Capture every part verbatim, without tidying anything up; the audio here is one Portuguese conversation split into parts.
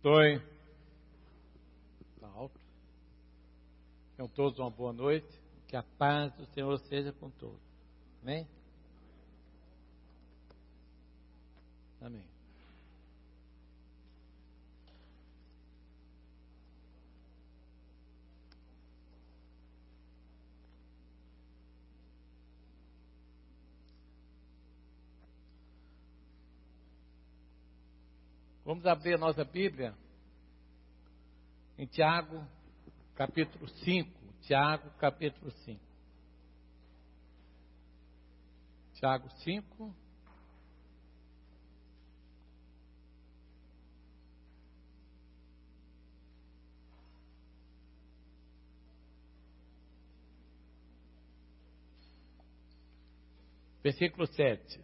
abençoe. Está alto. Tenham todos uma boa noite. Que a paz do Senhor seja com todos. Amém? Amém. Vamos abrir a nossa Bíblia em Tiago, capítulo cinco. Tiago, capítulo cinco. Tiago cinco. Versículo sete.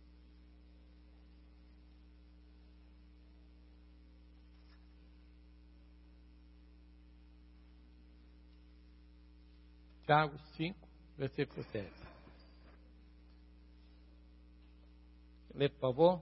Tiago cinco, versículo sete. Lê, por favor.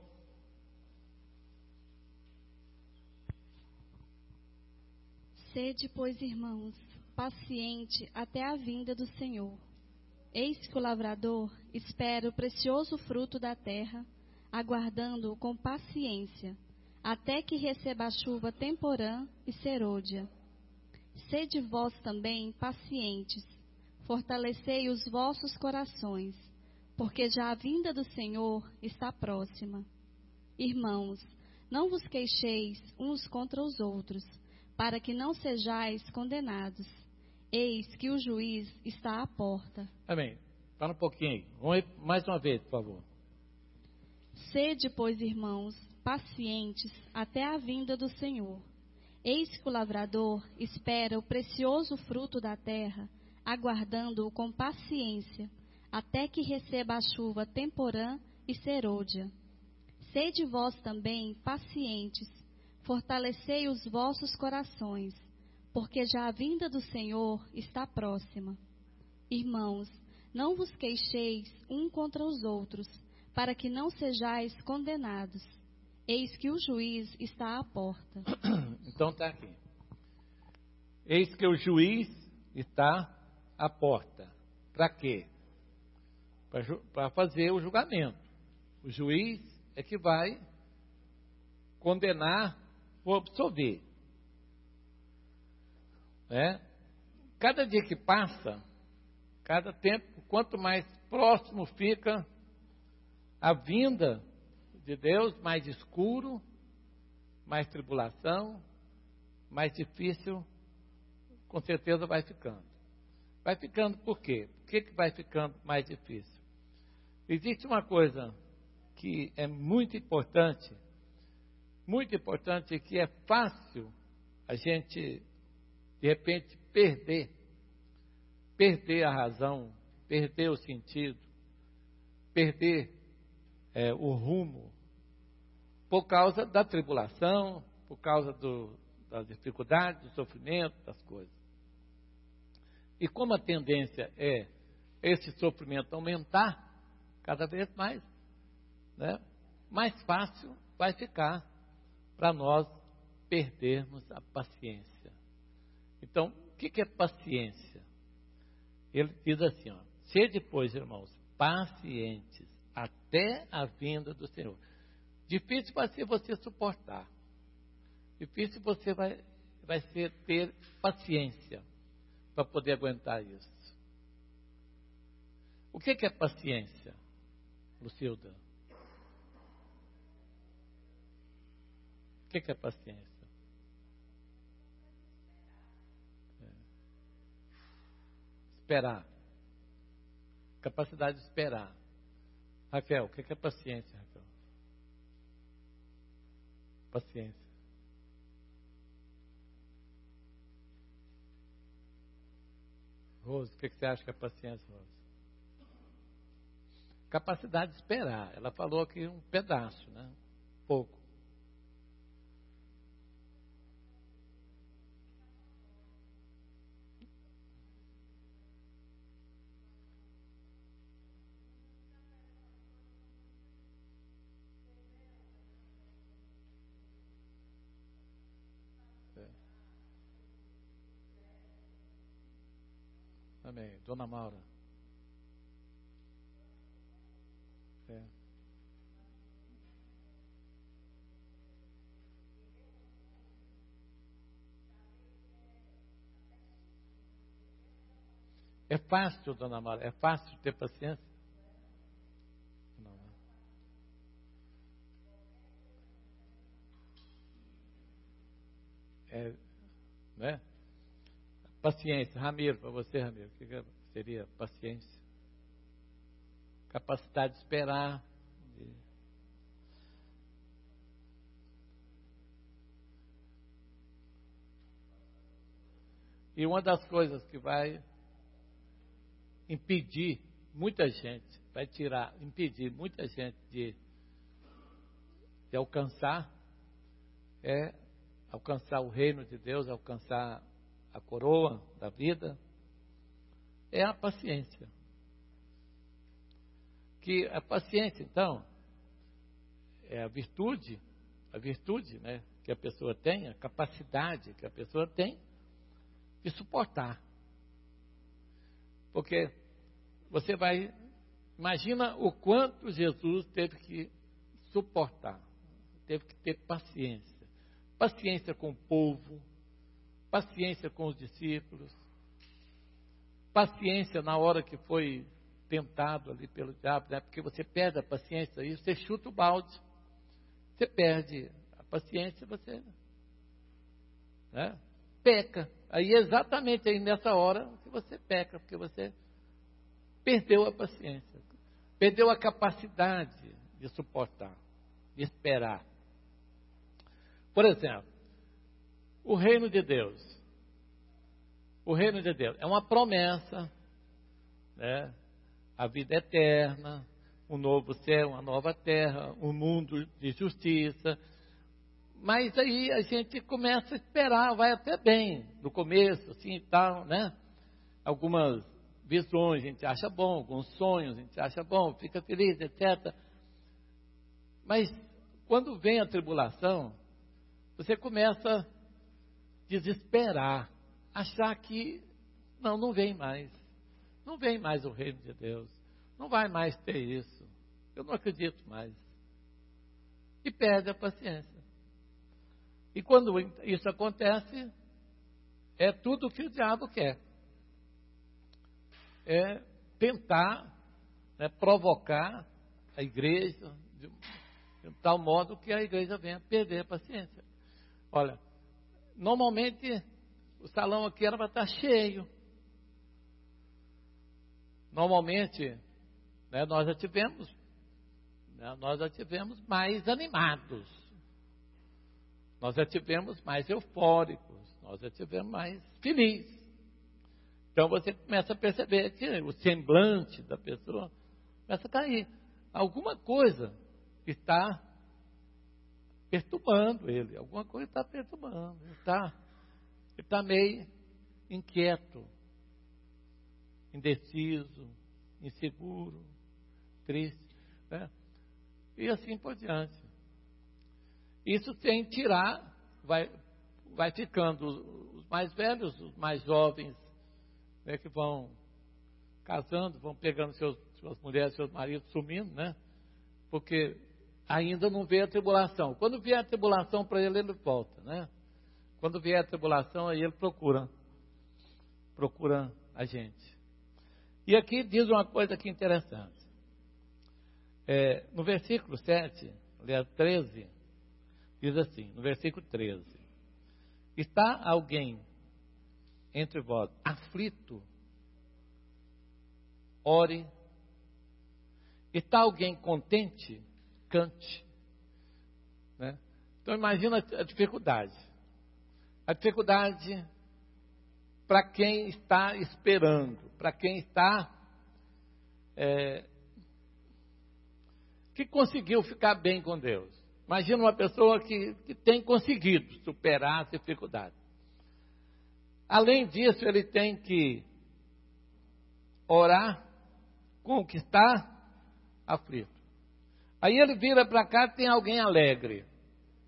Sede, pois, irmãos, paciente até a vinda do Senhor. Eis que o lavrador espera o precioso fruto da terra, aguardando-o com paciência, até que receba a chuva temporã e serôdia. Sede vós também pacientes, fortalecei os vossos corações, porque já a vinda do Senhor está próxima. Irmãos, não vos queixeis uns contra os outros, para que não sejais condenados. Eis que o juiz está à porta. Amém. Para um pouquinho aí. Vamos mais uma vez, por favor. Sede, pois, irmãos, pacientes até a vinda do Senhor. Eis que o lavrador espera o precioso fruto da terra, aguardando-o com paciência, até que receba a chuva temporã e serôdia. Sede vós também pacientes, fortalecei os vossos corações, porque já a vinda do Senhor está próxima. Irmãos, não vos queixeis um contra os outros, para que não sejais condenados. Eis que o juiz está à porta. Então está aqui. Eis que o juiz está à porta. Para quê? Para fazer o julgamento. O juiz é que vai condenar ou absolver. É? Cada dia que passa, cada tempo, quanto mais próximo fica a vinda de Deus, mais escuro, mais tribulação, mais difícil, com certeza vai ficando. Vai ficando por quê? Por que que vai ficando mais difícil? Existe uma coisa que é muito importante, muito importante, que é fácil a gente, de repente, perder, perder a razão, perder o sentido, perder é, o rumo, por causa da tribulação, por causa do, das dificuldades, do sofrimento, das coisas. E como a tendência é esse sofrimento aumentar cada vez mais, né, mais fácil vai ficar para nós perdermos a paciência. Então, o que, que é paciência? Ele diz assim, ó, sede, pois, irmãos, pacientes até a vinda do Senhor. Difícil vai ser você suportar. Difícil você vai, vai ser ter paciência para poder aguentar isso. O que, que é paciência, Lucilda? O que, que é paciência? É. Esperar. Capacidade de esperar. Raquel, o que, que é paciência, Raquel? Paciência. Rose, o que, que você acha que é paciência, Rose? Capacidade de esperar. Ela falou aqui um pedaço, né? Pouco. Amém. Dona Maura. É. É fácil, Dona Maura, é fácil ter paciência? Não, né? É, né? Paciência, Ramiro, para você, Ramiro, o que seria paciência? Capacidade de esperar. De... E uma das coisas que vai impedir muita gente, vai tirar, impedir muita gente de, de alcançar, é alcançar o reino de Deus, alcançar a coroa da vida, é a paciência. Que a paciência, então, é a virtude, a virtude, né, que a pessoa tem, a capacidade que a pessoa tem de suportar. Porque você vai, imagina o quanto Jesus teve que suportar, teve que ter paciência. Paciência com o povo, paciência com os discípulos, paciência na hora que foi tentado ali pelo diabo, né? Porque você perde a paciência e você chuta o balde, você perde a paciência, você, né, peca. Aí exatamente aí nessa hora que você peca, porque você perdeu a paciência, perdeu a capacidade de suportar, de esperar. Por exemplo, o reino de Deus. O reino de Deus é uma promessa, né? A vida eterna, um novo céu, uma nova terra, um mundo de justiça. Mas aí a gente começa a esperar, vai até bem, no começo, assim e tal, né? Algumas visões a gente acha bom, alguns sonhos a gente acha bom, fica feliz, etcétera. Mas quando vem a tribulação, você começa a desesperar, achar que não, não vem mais. Não vem mais o reino de Deus. Não vai mais ter isso. Eu não acredito mais. E perde a paciência. E quando isso acontece, é tudo o que o diabo quer. É tentar, né, provocar a igreja de, de tal modo que a igreja venha perder a paciência. Olha, normalmente o salão aqui era para estar cheio. Normalmente, né, nós já tivemos, né, nós já tivemos mais animados, nós já tivemos mais eufóricos, nós já tivemos mais felizes. Então você começa a perceber que o semblante da pessoa começa a cair. Alguma coisa está perturbando ele, alguma coisa está perturbando, ele está, ele está meio inquieto, indeciso, inseguro, triste, né? E assim por diante. Isso sem tirar, vai, vai ficando os mais velhos, os mais jovens, né, que vão casando, vão pegando seus, suas mulheres, seus maridos, sumindo, né? Porque ainda não vê a tribulação. Quando vier a tribulação para ele, ele volta, né? Quando vier a tribulação, aí ele procura, procura a gente. E aqui diz uma coisa aqui interessante. É, no versículo sete, aliás, treze, diz assim, no versículo treze. Está alguém entre vós aflito? Ore. Está alguém contente? Cante. Né? Então imagina a dificuldade. A dificuldade para quem está esperando, para quem está, é, que conseguiu ficar bem com Deus. Imagina uma pessoa que, que tem conseguido superar as dificuldades. Além disso, ele tem que orar com o que está aflito. Aí ele vira para cá e tem alguém alegre.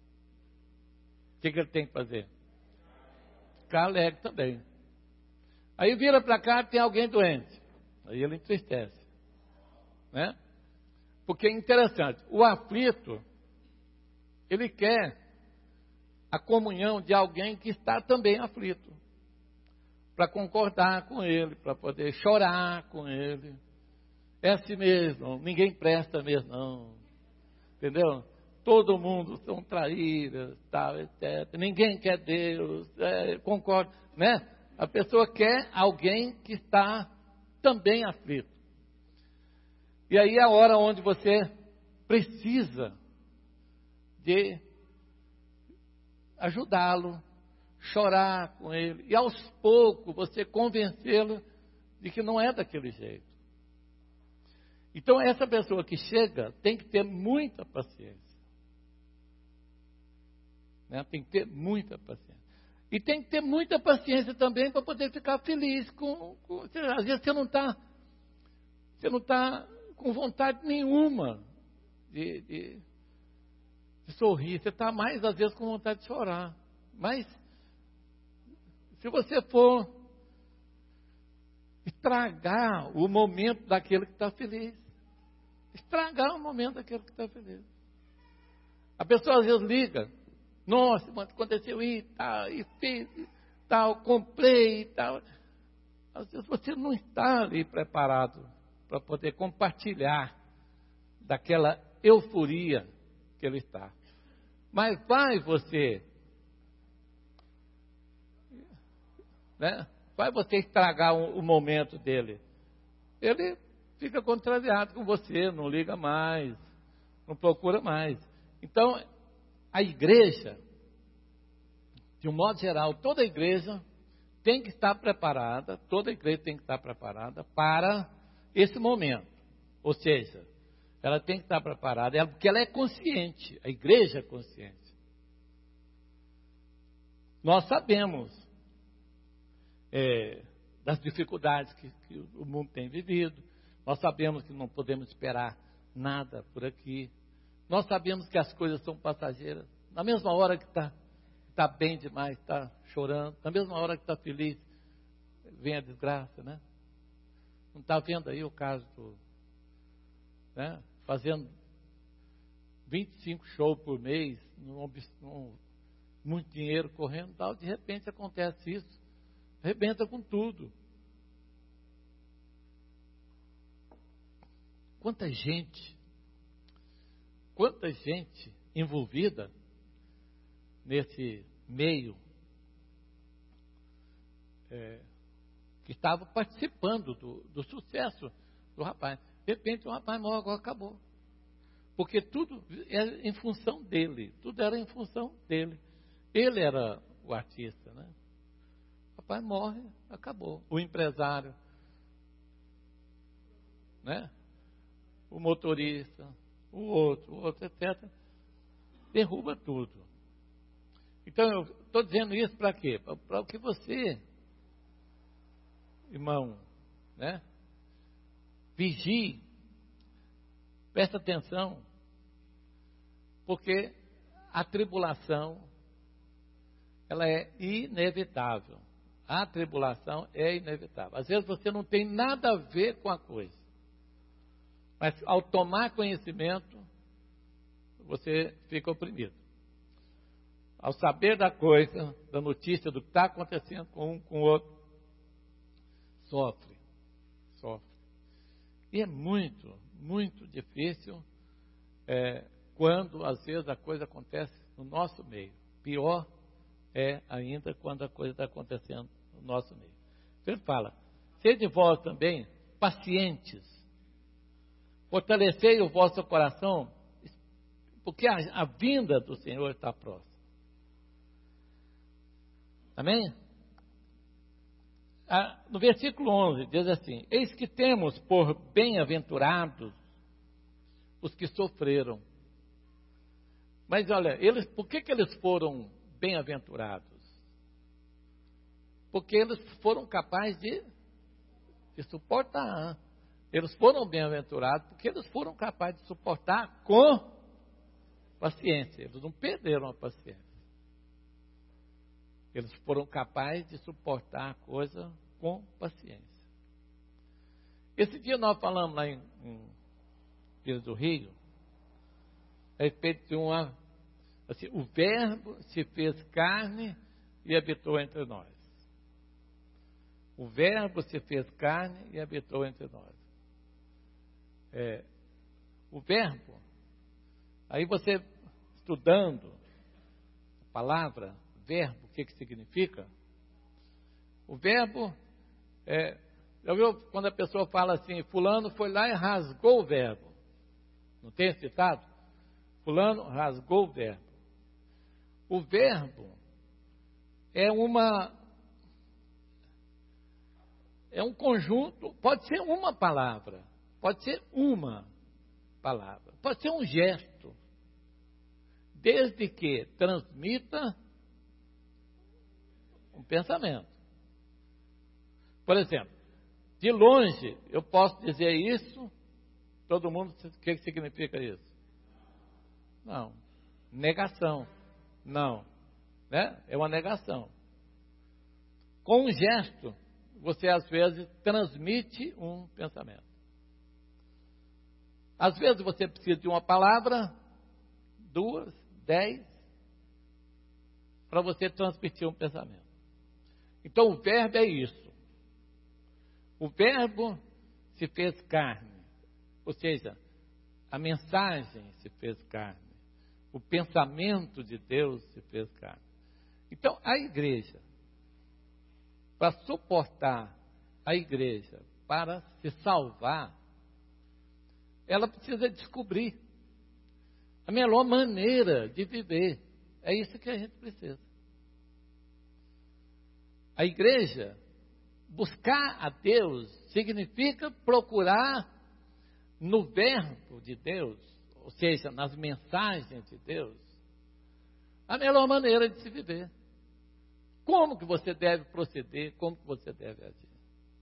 O que, que ele tem que fazer? Ficar alegre também. Aí vira para cá, tem alguém doente. Aí ele entristece. Né? Porque é interessante, o aflito, ele quer a comunhão de alguém que está também aflito. Para concordar com ele, para poder chorar com ele. É assim mesmo, ninguém presta mesmo não. Entendeu? Todo mundo são traíras, tal, etcétera. Ninguém quer Deus, é, concorda, né? A pessoa quer alguém que está também aflito. E aí é a hora onde você precisa de ajudá-lo, chorar com ele, e aos poucos você convencê-lo de que não é daquele jeito. Então essa pessoa que chega tem que ter muita paciência. Né? Tem que ter muita paciência. E tem que ter muita paciência também para poder ficar feliz com, com. Às vezes você não está. Você não está com vontade nenhuma de, de, de sorrir. Você está mais, às vezes, com vontade de chorar. Mas, se você for estragar o momento daquele que está feliz, estragar o momento daquele que está feliz. A pessoa, às vezes, liga. Nossa, aconteceu isso, tal, e fiz, tal, comprei e tal. Às vezes, você não está ali preparado para poder compartilhar daquela euforia que ele está. Mas vai você, né? Vai você estragar o, o momento dele. Ele fica contrariado com você, não liga mais, não procura mais. Então, a igreja, de um modo geral, toda a igreja tem que estar preparada, toda a igreja tem que estar preparada para esse momento. Ou seja, ela tem que estar preparada, ela, porque ela é consciente, a igreja é consciente. Nós sabemos é, das dificuldades que, que o mundo tem vivido, nós sabemos que não podemos esperar nada por aqui, nós sabemos que as coisas são passageiras. Na mesma hora que está tá bem demais, está chorando, na mesma hora que está feliz, vem a desgraça, né? Não está vendo aí o caso do, né, fazendo vinte e cinco shows por mês, num, num, muito dinheiro correndo, tal, de repente acontece isso, arrebenta com tudo. Quanta gente, quanta gente envolvida nesse meio, é, que estava participando do, do sucesso do rapaz. De repente o rapaz morre, agora acabou. Porque tudo era em função dele, tudo era em função dele. Ele era o artista, né? O rapaz morre, acabou. O empresário, né? O motorista, o outro, o outro, etcétera. Derruba tudo. Então eu estou dizendo isso para quê? Para o que você, irmão, né? Vigie, presta atenção, porque a tribulação, ela é inevitável. A tribulação é inevitável. Às vezes você não tem nada a ver com a coisa, mas ao tomar conhecimento, você fica oprimido. Ao saber da coisa, da notícia do que está acontecendo com um, com o outro, sofre, sofre. E é muito, muito difícil é, quando, às vezes, a coisa acontece no nosso meio. Pior é ainda quando a coisa está acontecendo no nosso meio. Então ele fala, sede vós também pacientes, fortalecei o vosso coração, porque a, a vinda do Senhor está próxima. Amém? Ah, no versículo onze diz assim, eis que temos por bem-aventurados os que sofreram. Mas olha, eles, por que, que eles foram bem-aventurados? Porque eles foram capazes de, de suportar. Eles foram bem-aventurados porque eles foram capazes de suportar com paciência. Eles não perderam a paciência. Eles foram capazes de suportar a coisa com paciência. Esse dia nós falamos lá em, em Vila do Rio, a respeito de uma, assim, o verbo se fez carne e habitou entre nós. O verbo se fez carne e habitou entre nós. É, o verbo, aí você estudando a palavra, verbo, o que que significa? O verbo, é, já viu quando a pessoa fala assim, fulano foi lá e rasgou o verbo? Não tem esse ditado? Fulano rasgou o verbo. O verbo é uma, é um conjunto, pode ser uma palavra, pode ser uma palavra, pode ser um gesto, desde que transmita um pensamento. Por exemplo, de longe eu posso dizer isso, todo mundo, o que significa isso? Não. Negação. Não. Né? É uma negação. Com um gesto, você às vezes transmite um pensamento. Às vezes você precisa de uma palavra, duas, dez, para você transmitir um pensamento. Então o verbo é isso. O verbo se fez carne, ou seja, a mensagem se fez carne, o pensamento de Deus se fez carne. Então a igreja, para suportar a igreja, para se salvar, ela precisa descobrir a melhor maneira de viver. É isso que a gente precisa. A igreja, buscar a Deus, significa procurar no verbo de Deus, ou seja, nas mensagens de Deus, a melhor maneira de se viver. Como que você deve proceder, como que você deve agir.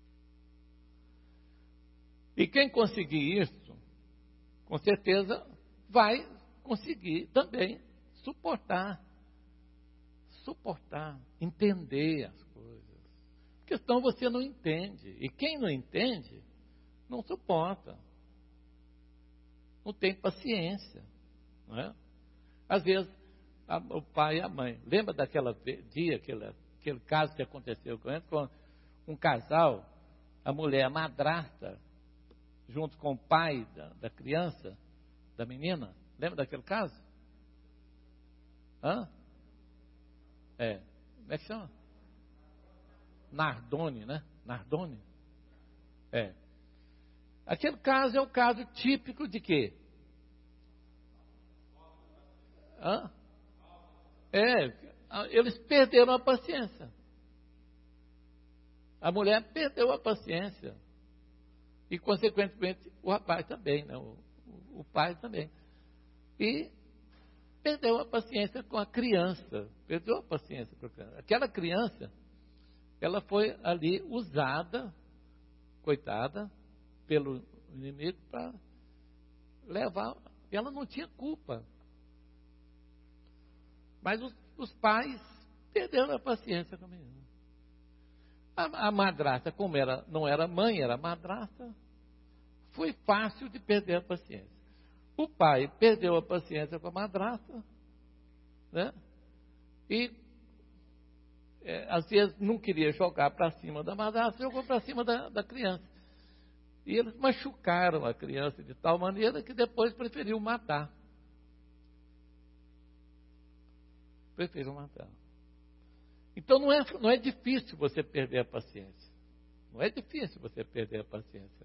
E quem conseguir isso, com certeza vai conseguir também suportar, suportar, entender as coisas. Porque senão você não entende. E quem não entende, não suporta. Não tem paciência. Não é? Às vezes, a, o pai e a mãe. Lembra daquele dia, aquele, aquele caso que aconteceu com ele, com um casal, a mulher, a madrasta, junto com o pai da, da criança, da menina. Lembra daquele caso? Hã? É. Como é que chama? Nardone, né? Nardone. É. Aquele caso é o caso típico de quê? Hã? É. Eles perderam a paciência. A mulher perdeu a paciência. E, consequentemente, o rapaz também, né? o, o, o pai também. E perdeu a paciência com a criança. Perdeu a paciência com a criança. Aquela criança, ela foi ali usada, coitada, pelo inimigo para levar. Ela não tinha culpa. Mas os, os pais perderam a paciência com a menina. A, a madrasta, como era, não era mãe, era madrasta, foi fácil de perder a paciência. O pai perdeu a paciência com a madrasta, né? E é, às vezes não queria jogar para cima da madrasta, jogou para cima da, da criança. E eles machucaram a criança de tal maneira que depois preferiu matar. Preferiu matar. Então não é, não é difícil você perder a paciência. Não é difícil você perder a paciência.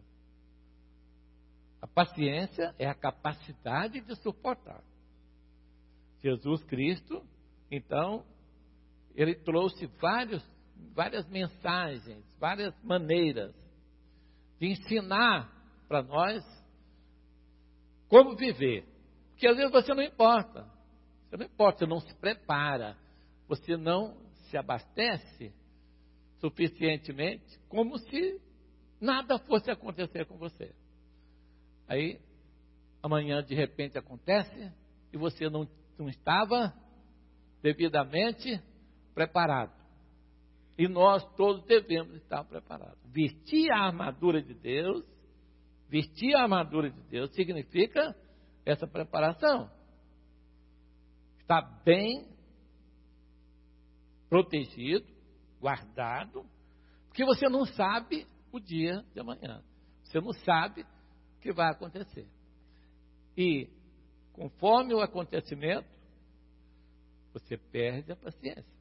A paciência é a capacidade de suportar. Jesus Cristo, então, ele trouxe vários, várias mensagens, várias maneiras de ensinar para nós como viver. Porque às vezes você não importa. Você não importa, você não se prepara. Você não se abastece suficientemente como se nada fosse acontecer com você. Aí, amanhã de repente acontece e você não, não estava devidamente preparado. E nós todos devemos estar preparados. Vestir a armadura de Deus, vestir a armadura de Deus significa essa preparação. Estar bem protegido, guardado, porque você não sabe o dia de amanhã. Você não sabe o que vai acontecer. E, conforme o acontecimento, você perde a paciência.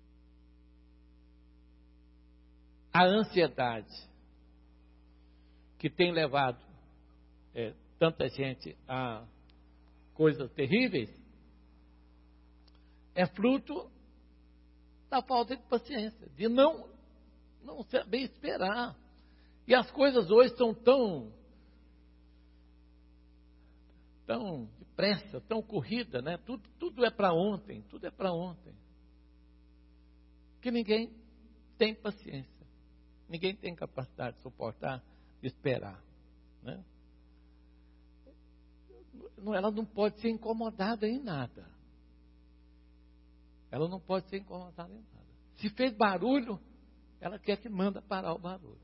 A ansiedade que tem levado é, tanta gente a coisas terríveis é fruto da falta de paciência, de não, não saber esperar. E as coisas hoje são tão, tão depressa, tão corrida, né? Tudo, tudo é para ontem, tudo é para ontem. Que ninguém tem paciência. Ninguém tem capacidade de suportar, de esperar. Né? Ela não pode ser incomodada em nada. Ela não pode ser incomodada em nada. Se fez barulho, ela quer que manda parar o barulho.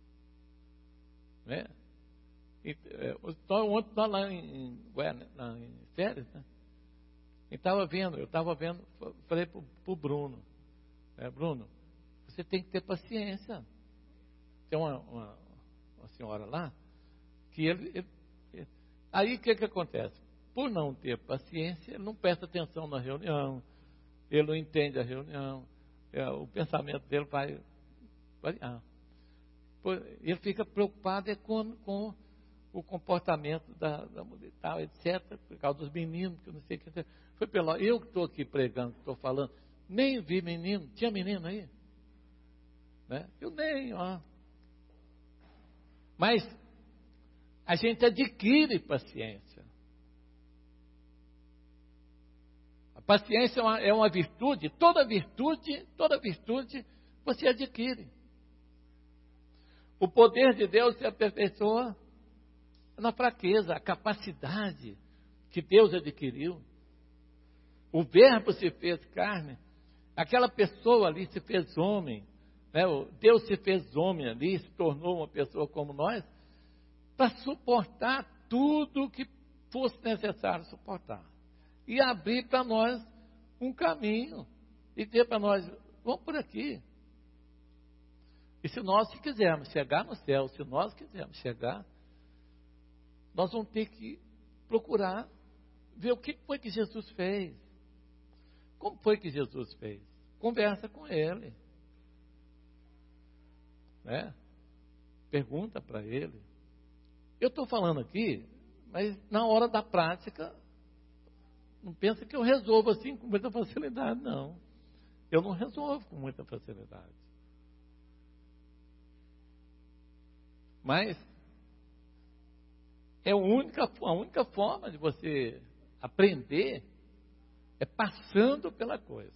Né? Então, ontem nós lá em Goiânia, em férias, né? Eu estava vendo, eu estava vendo, falei para o Bruno, né? Bruno, você tem que ter paciência. Tem uma, uma, uma senhora lá, que ele, ele, ele aí o que, que acontece? Por não ter paciência, ele não presta atenção na reunião, ele não entende a reunião, é, o pensamento dele vai variar. Ele fica preocupado é com, com o comportamento da, da mulher, tal, etcétera, por causa dos meninos, que eu não sei o que. Foi pelo, eu que estou aqui pregando, estou falando, nem vi menino, tinha menino aí? Né? Eu nem, ó. Mas a gente adquire paciência. A paciência é uma, é uma virtude, toda virtude, toda virtude você adquire. O poder de Deus se aperfeiçoa na fraqueza, a capacidade que Deus adquiriu. O verbo se fez carne, aquela pessoa ali se fez homem. Deus se fez homem ali, se tornou uma pessoa como nós, para suportar tudo que fosse necessário suportar. E abrir para nós um caminho. E dizer para nós, vamos por aqui. E se nós quisermos chegar no céu, se nós quisermos chegar, nós vamos ter que procurar ver o que foi que Jesus fez. Como foi que Jesus fez? Conversa com Ele. Né? Pergunta para ele. Eu estou falando aqui, mas na hora da prática, não pensa que eu resolvo assim com muita facilidade, não. Eu não resolvo com muita facilidade. Mas é a única, a única forma de você aprender é passando pela coisa.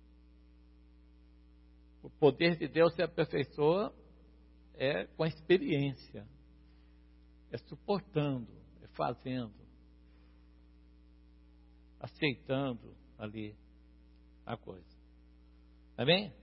O poder de Deus se aperfeiçoa é com a experiência, é suportando, é fazendo, aceitando ali a coisa. Amém?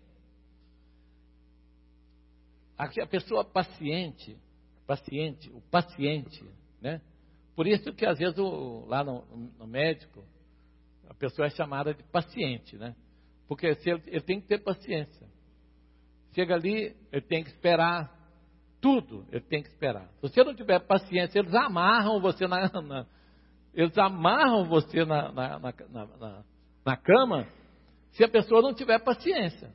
Aqui a pessoa paciente, paciente, o paciente, né? Por isso que às vezes o, lá no, no médico, a pessoa é chamada de paciente, né? Porque se ele, ele tem que ter paciência. Chega ali, ele tem que esperar tudo, ele tem que esperar. Se você não tiver paciência, eles amarram você na, na eles amarram você na, na, na, na, na cama, se a pessoa não tiver paciência.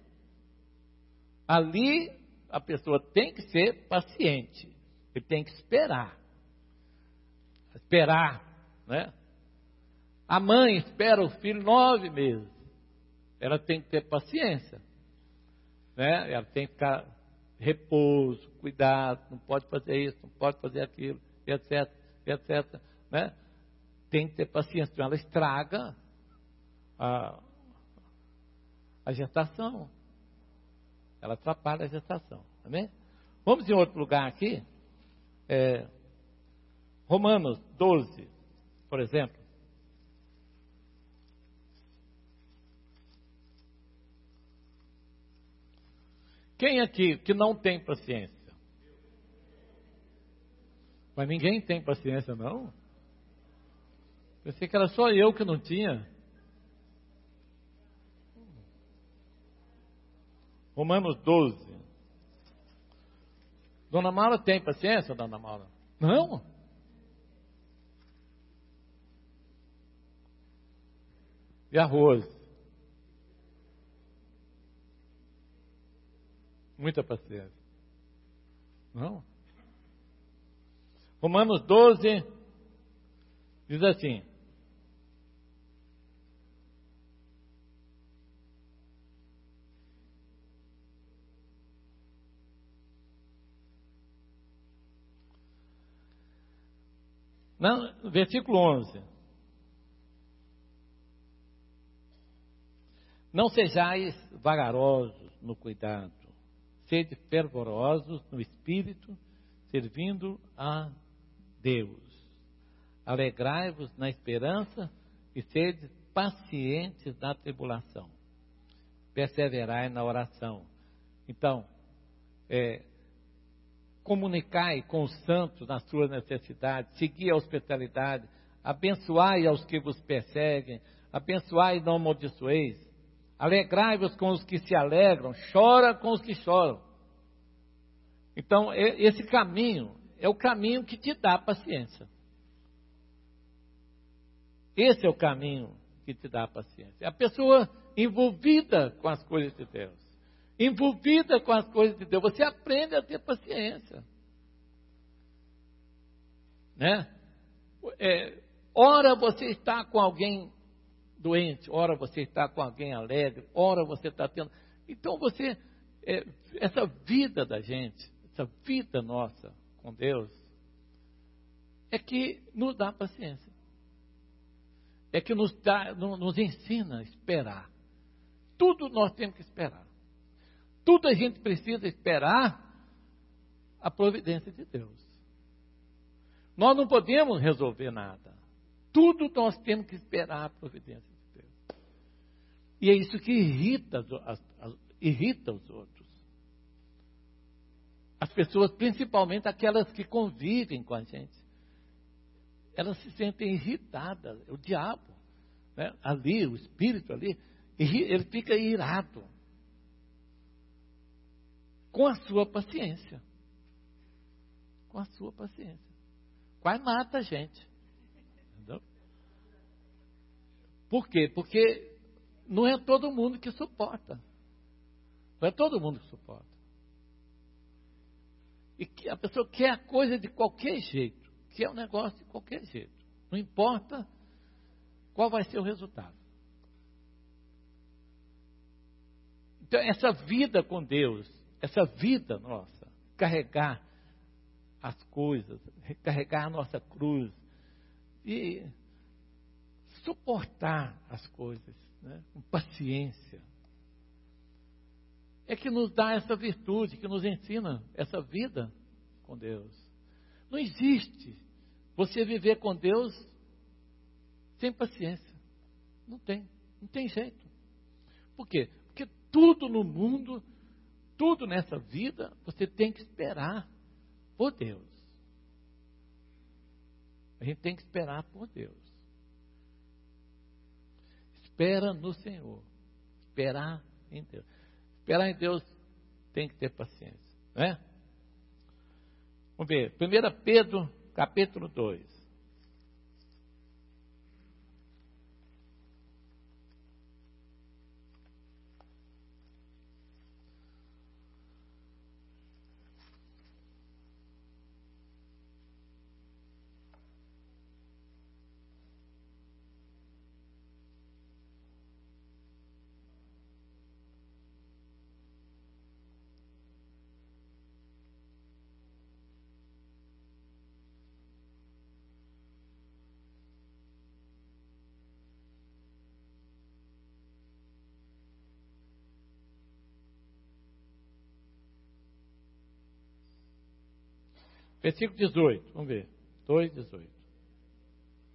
Ali a pessoa tem que ser paciente, ele tem que esperar. Esperar, né? A mãe espera o filho nove meses. Ela tem que ter paciência, né? Ela tem que ficar repouso, cuidado, não pode fazer isso, não pode fazer aquilo, etc, etc, né? Tem que ter paciência, senão ela estraga a, a gestação. Ela atrapalha a gestação, amém? Vamos em outro lugar aqui, é, Romanos doze, por exemplo. Quem aqui que não tem paciência? Mas ninguém tem paciência, não? Pensei que era só eu que não tinha. Romanos doze. Dona Maura tem paciência, Dona Maura? Não? E arroz? Muita paciência. Não? Romanos doze diz assim: no versículo onze: não sejais vagarosos no cuidado, sede fervorosos no espírito, servindo a Deus. Alegrai-vos na esperança e sede pacientes na tribulação. Perseverai na oração. Então, é, comunicai com os santos nas suas necessidades, segui a hospitalidade, abençoai aos que vos perseguem, abençoai e não amaldiçoeis. Alegrai-vos com os que se alegram, chora com os que choram. Então, esse caminho é o caminho que te dá paciência. Esse é o caminho que te dá paciência. A pessoa envolvida com as coisas de Deus, envolvida com as coisas de Deus, você aprende a ter paciência. Né? É, ora você está com alguém doente, ora você está com alguém alegre, ora você está tendo... Então você, é, essa vida da gente, essa vida nossa com Deus, é que nos dá paciência. É que nos, dá, nos ensina a esperar. Tudo nós temos que esperar. Tudo a gente precisa esperar a providência de Deus. Nós não podemos resolver nada. Tudo nós temos que esperar a providência de Deus. E é isso que irrita, as, as, irrita os outros. As pessoas, principalmente aquelas que convivem com a gente, elas se sentem irritadas. O diabo, né, ali, o espírito ali, ele fica irado com a sua paciência. Com a sua paciência. Quase mata a gente. Entendeu? Por quê? Porque não é todo mundo que suporta. Não é todo mundo que suporta. E que a pessoa quer a coisa de qualquer jeito. Quer o negócio de qualquer jeito. Não importa qual vai ser o resultado. Então, essa vida com Deus, essa vida nossa, carregar as coisas, carregar a nossa cruz e suportar as coisas, né, com paciência, é que nos dá essa virtude, que nos ensina essa vida com Deus. Não existe você viver com Deus sem paciência. Não tem, não tem jeito. Por quê? Porque tudo no mundo, tudo nessa vida, você tem que esperar por Deus. A gente tem que esperar por Deus. Espera no Senhor. Esperar em Deus. Esperar em Deus tem que ter paciência. Não é? Vamos ver. primeira Pedro, capítulo dois. Versículo dezoito, vamos ver. dois, dezoito.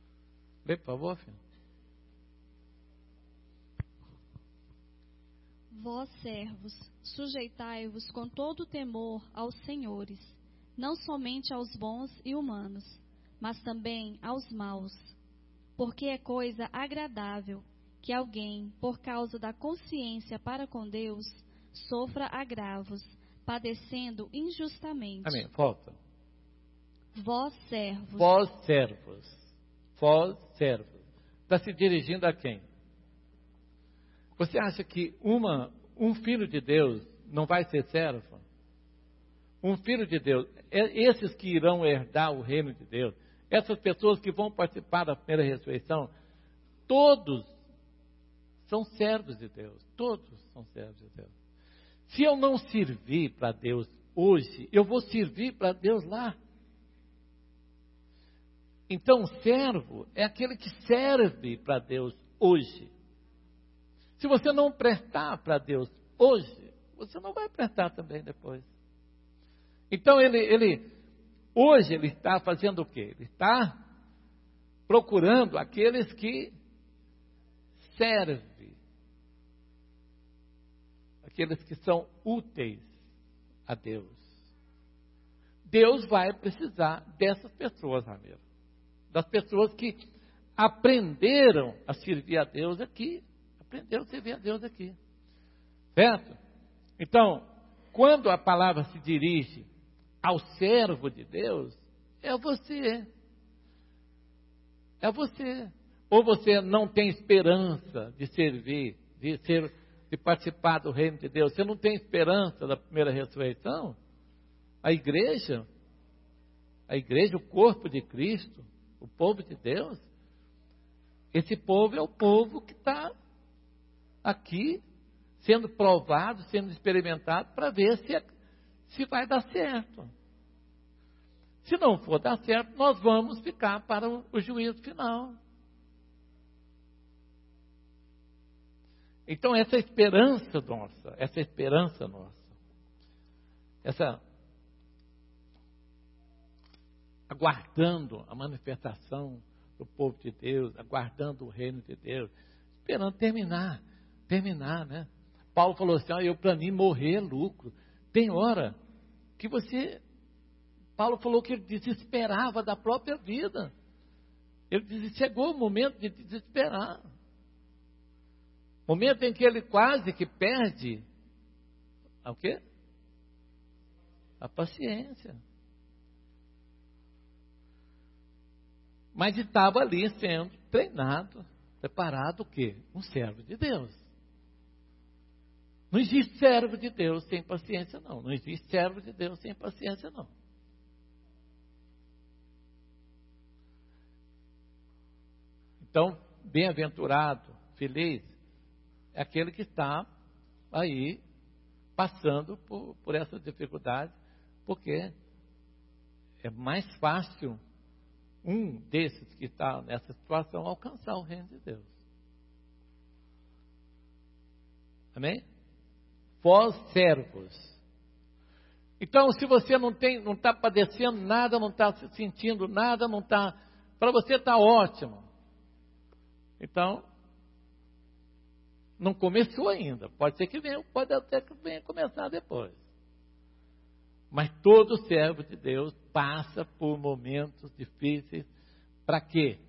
Lê, por favor, filho. Vós, servos, sujeitai-vos com todo temor aos senhores, não somente aos bons e humanos, mas também aos maus, porque é coisa agradável que alguém, por causa da consciência para com Deus, sofra agravos, padecendo injustamente. Amém. Volta. Vós, servos. Vós, servos. Vós, servos. Está se dirigindo a quem? Você acha que uma, um filho de Deus não vai ser servo? Um filho de Deus, esses que irão herdar o reino de Deus, essas pessoas que vão participar da primeira ressurreição, todos são servos de Deus. Todos são servos de Deus. Se eu não servir para Deus hoje, eu vou servir para Deus lá. Então, servo é aquele que serve para Deus hoje. Se você não prestar para Deus hoje, você não vai prestar também depois. Então, ele, ele, hoje ele está fazendo o quê? Ele está procurando aqueles que servem, aqueles que são úteis a Deus. Deus vai precisar dessas pessoas, Ramiro. Das pessoas que aprenderam a servir a Deus aqui. Aprenderam a servir a Deus aqui. Certo? Então, quando a palavra se dirige ao servo de Deus, é você. É você. Ou você não tem esperança de servir, de, ser, de participar do reino de Deus. Você não tem esperança da primeira ressurreição? A igreja, a igreja, o corpo de Cristo, o povo de Deus, esse povo é o povo que está aqui, sendo provado, sendo experimentado, para ver se, é, se vai dar certo. Se não for dar certo, nós vamos ficar para o, o juízo final. Então, essa esperança nossa, essa esperança nossa, essa aguardando a manifestação do povo de Deus, aguardando o reino de Deus, esperando terminar, terminar, né? Paulo falou assim, ah, eu para mim morrer é lucro. Tem hora que você, Paulo falou que ele desesperava da própria vida. Ele disse, chegou o momento de desesperar. Momento em que ele quase que perde o quê? A paciência. Mas estava ali sendo treinado, preparado o quê? Um servo de Deus. Não existe servo de Deus sem paciência, não. Não existe servo de Deus sem paciência, não. Então, bem-aventurado, feliz, é aquele que está aí passando por, por essa dificuldade, porque é mais fácil um desses que está nessa situação alcançar o reino de Deus. Amém? Vós, servos. Então, se você não tem, não está padecendo nada, não está sentindo nada, não está, para você está ótimo. Então, não começou ainda. Pode ser que venha, pode até que venha começar depois. Mas todo servo de Deus passa por momentos difíceis. Para quê?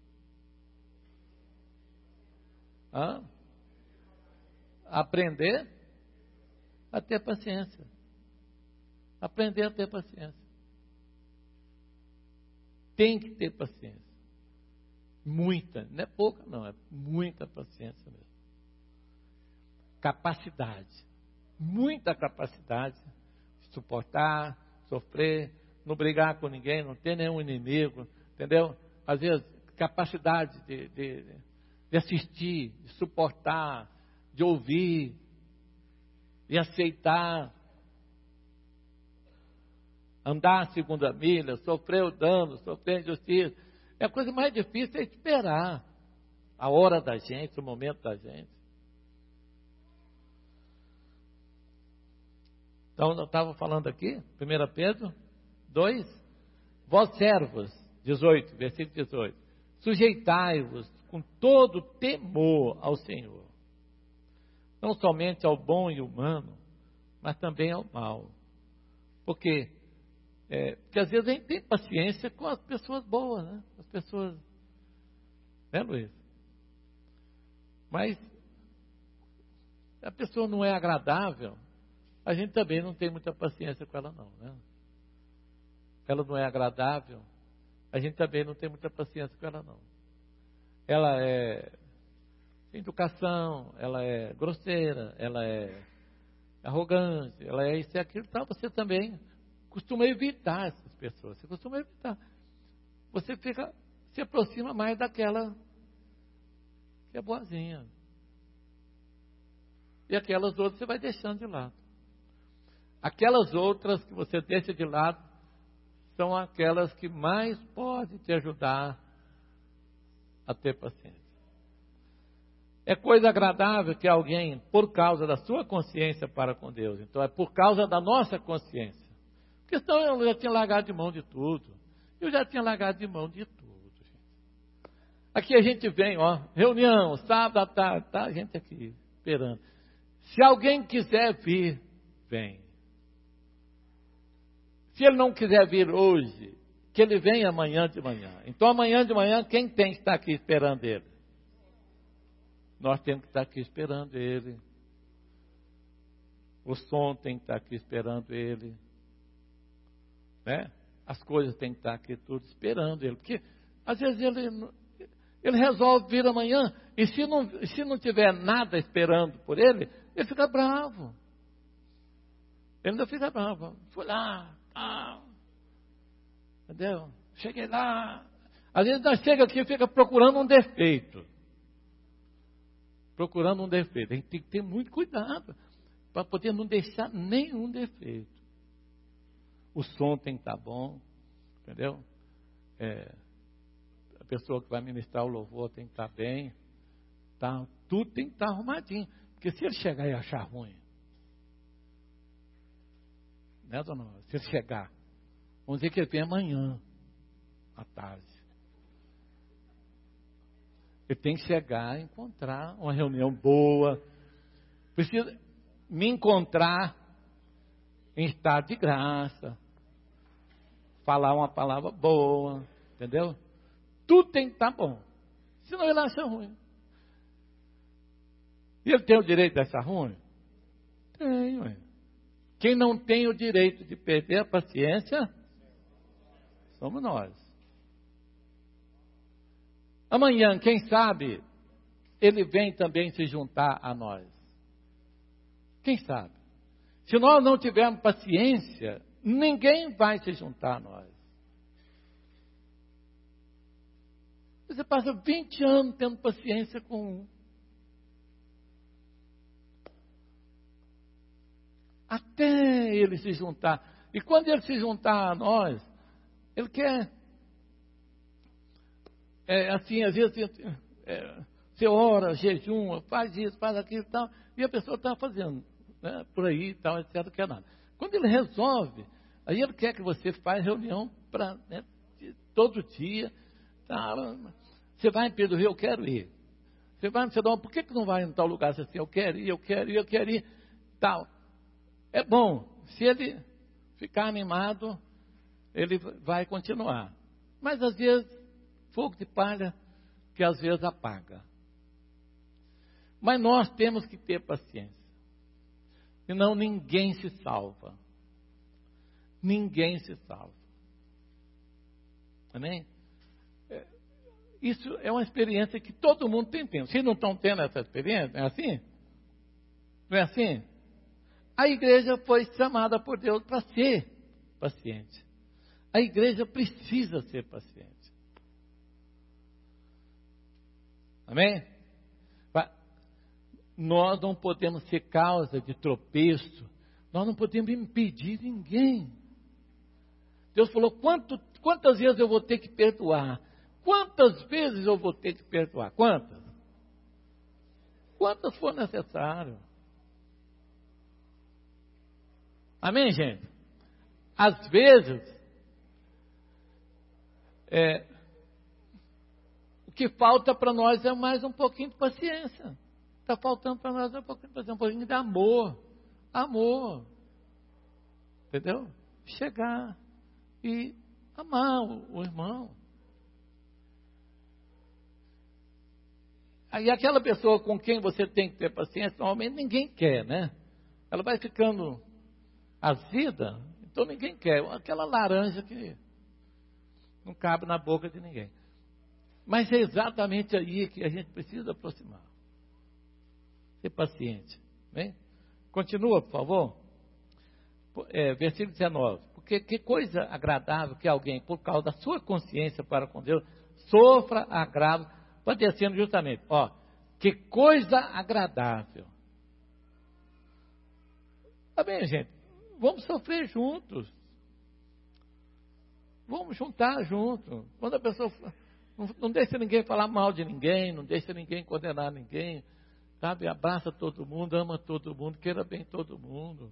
Hã? Aprender a ter paciência. Aprender a ter paciência. Tem que ter paciência. Muita, não é pouca não, é muita paciência mesmo. Capacidade. Muita capacidade de suportar, sofrer, não brigar com ninguém, não ter nenhum inimigo, entendeu? Às vezes, capacidade de, de, de assistir, de suportar, de ouvir, de aceitar, andar a segunda milha, sofrer o dano, sofrer a injustiça. É a coisa mais difícil é esperar a hora da gente, o momento da gente. Então, eu estava falando aqui, primeiro Pedro dois, vós servos, dezoito, versículo dezoito, sujeitai-vos com todo temor ao Senhor. não somente ao bom e humano, mas também ao mal. Porque, é, porque às vezes a gente tem paciência com as pessoas boas, né? As pessoas, né, Luiz? Mas se a pessoa não é agradável, a gente também não tem muita paciência com ela não, né? Ela não é agradável, a gente também não tem muita paciência com ela não. Ela é sem educação, ela é grosseira, ela é arrogante, ela é isso e aquilo, tá? Você também costuma evitar essas pessoas, você costuma evitar. Você fica, se aproxima mais daquela que é boazinha. E aquelas outras você vai deixando de lado. Aquelas outras que você deixa de lado são aquelas que mais podem te ajudar a ter paciência. É coisa agradável que alguém, por causa da sua consciência para com Deus, então é por causa da nossa consciência. Porque senão eu já tinha largado de mão de tudo. Eu já tinha largado de mão de tudo. Gente. Aqui a gente vem, ó, reunião, sábado à tarde, tá? A gente aqui esperando. Se alguém quiser vir, vem. Se ele não quiser vir hoje, que ele venha amanhã de manhã. Então amanhã de manhã, quem tem que estar aqui esperando ele? Nós temos que estar aqui esperando ele. O som tem que estar aqui esperando ele. Né? As coisas têm que estar aqui tudo esperando ele. Porque às vezes ele, ele resolve vir amanhã. E se não, se não tiver nada esperando por ele, ele fica bravo. Ele ainda fica bravo. Fui lá. Ah, entendeu? Cheguei lá. Às vezes nós chega aqui e fica procurando um defeito. Procurando um defeito. A gente tem que ter muito cuidado para poder não deixar nenhum defeito. O som tem que estar bom, entendeu? É, a pessoa que vai ministrar o louvor tem que estar bem. Tá? Tudo tem que estar arrumadinho. Porque se ele chegar e achar ruim, né, dona? Se ele chegar, vamos dizer que ele vem amanhã, à tarde. Ele tem que chegar e encontrar uma reunião boa. Precisa me encontrar em estado de graça. Falar uma palavra boa, entendeu? Tudo tem que estar bom. Senão ele acha ruim. E ele tem o direito de achar ruim? Tem, ué. Quem não tem o direito de perder a paciência, somos nós. Amanhã, quem sabe, ele vem também se juntar a nós. Quem sabe? Se nós não tivermos paciência, ninguém vai se juntar a nós. Você passa vinte anos tendo paciência com um. Até ele se juntar. E quando ele se juntar a nós, ele quer, é, assim, às vezes, é, você ora, jejuma, faz isso, faz aquilo e tal, e a pessoa está fazendo, né, por aí e tal, etcétera, não quer nada. Quando ele resolve, aí ele quer que você faça reunião para, né, todo dia, tá, você vai em Pedro Rio, eu quero ir. Você vai no Cedão, por que, que não vai em tal lugar? Você assim, eu quero ir, eu quero ir, eu quero ir, tal. É bom, se ele ficar animado, ele vai continuar. Mas às vezes, fogo de palha, que às vezes apaga. Mas nós temos que ter paciência. Senão ninguém se salva. Ninguém se salva. Amém? Isso é uma experiência que todo mundo tem tendo. Se não estão tendo essa experiência, não é assim? Não é assim? A igreja foi chamada por Deus para ser paciente. A igreja precisa ser paciente. Amém? Nós não podemos ser causa de tropeço. Nós não podemos impedir ninguém. Deus falou, quanto, quantas vezes eu vou ter que perdoar? Quantas vezes eu vou ter que perdoar? Quantas? Quantas for necessário. Amém, gente? Às vezes, é, o que falta para nós é mais um pouquinho de paciência. Está faltando para nós um pouquinho, um pouquinho de amor. Amor. Entendeu? Chegar e amar o, o irmão. Aí aquela pessoa com quem você tem que ter paciência, normalmente ninguém quer, né? Ela vai ficando azeda, então ninguém quer. Aquela laranja que não cabe na boca de ninguém. Mas é exatamente aí que a gente precisa aproximar. Ser paciente. Bem? Continua, por favor. É, versículo dezenove. Porque que coisa agradável que alguém, por causa da sua consciência para com Deus, sofra agravo, padecendo justamente. Ó, que coisa agradável. Tá bem, gente? Vamos sofrer juntos. Vamos juntar juntos. Quando a pessoa... Não, não deixa ninguém falar mal de ninguém, não deixa ninguém condenar ninguém. Sabe? Abraça todo mundo, ama todo mundo, queira bem todo mundo.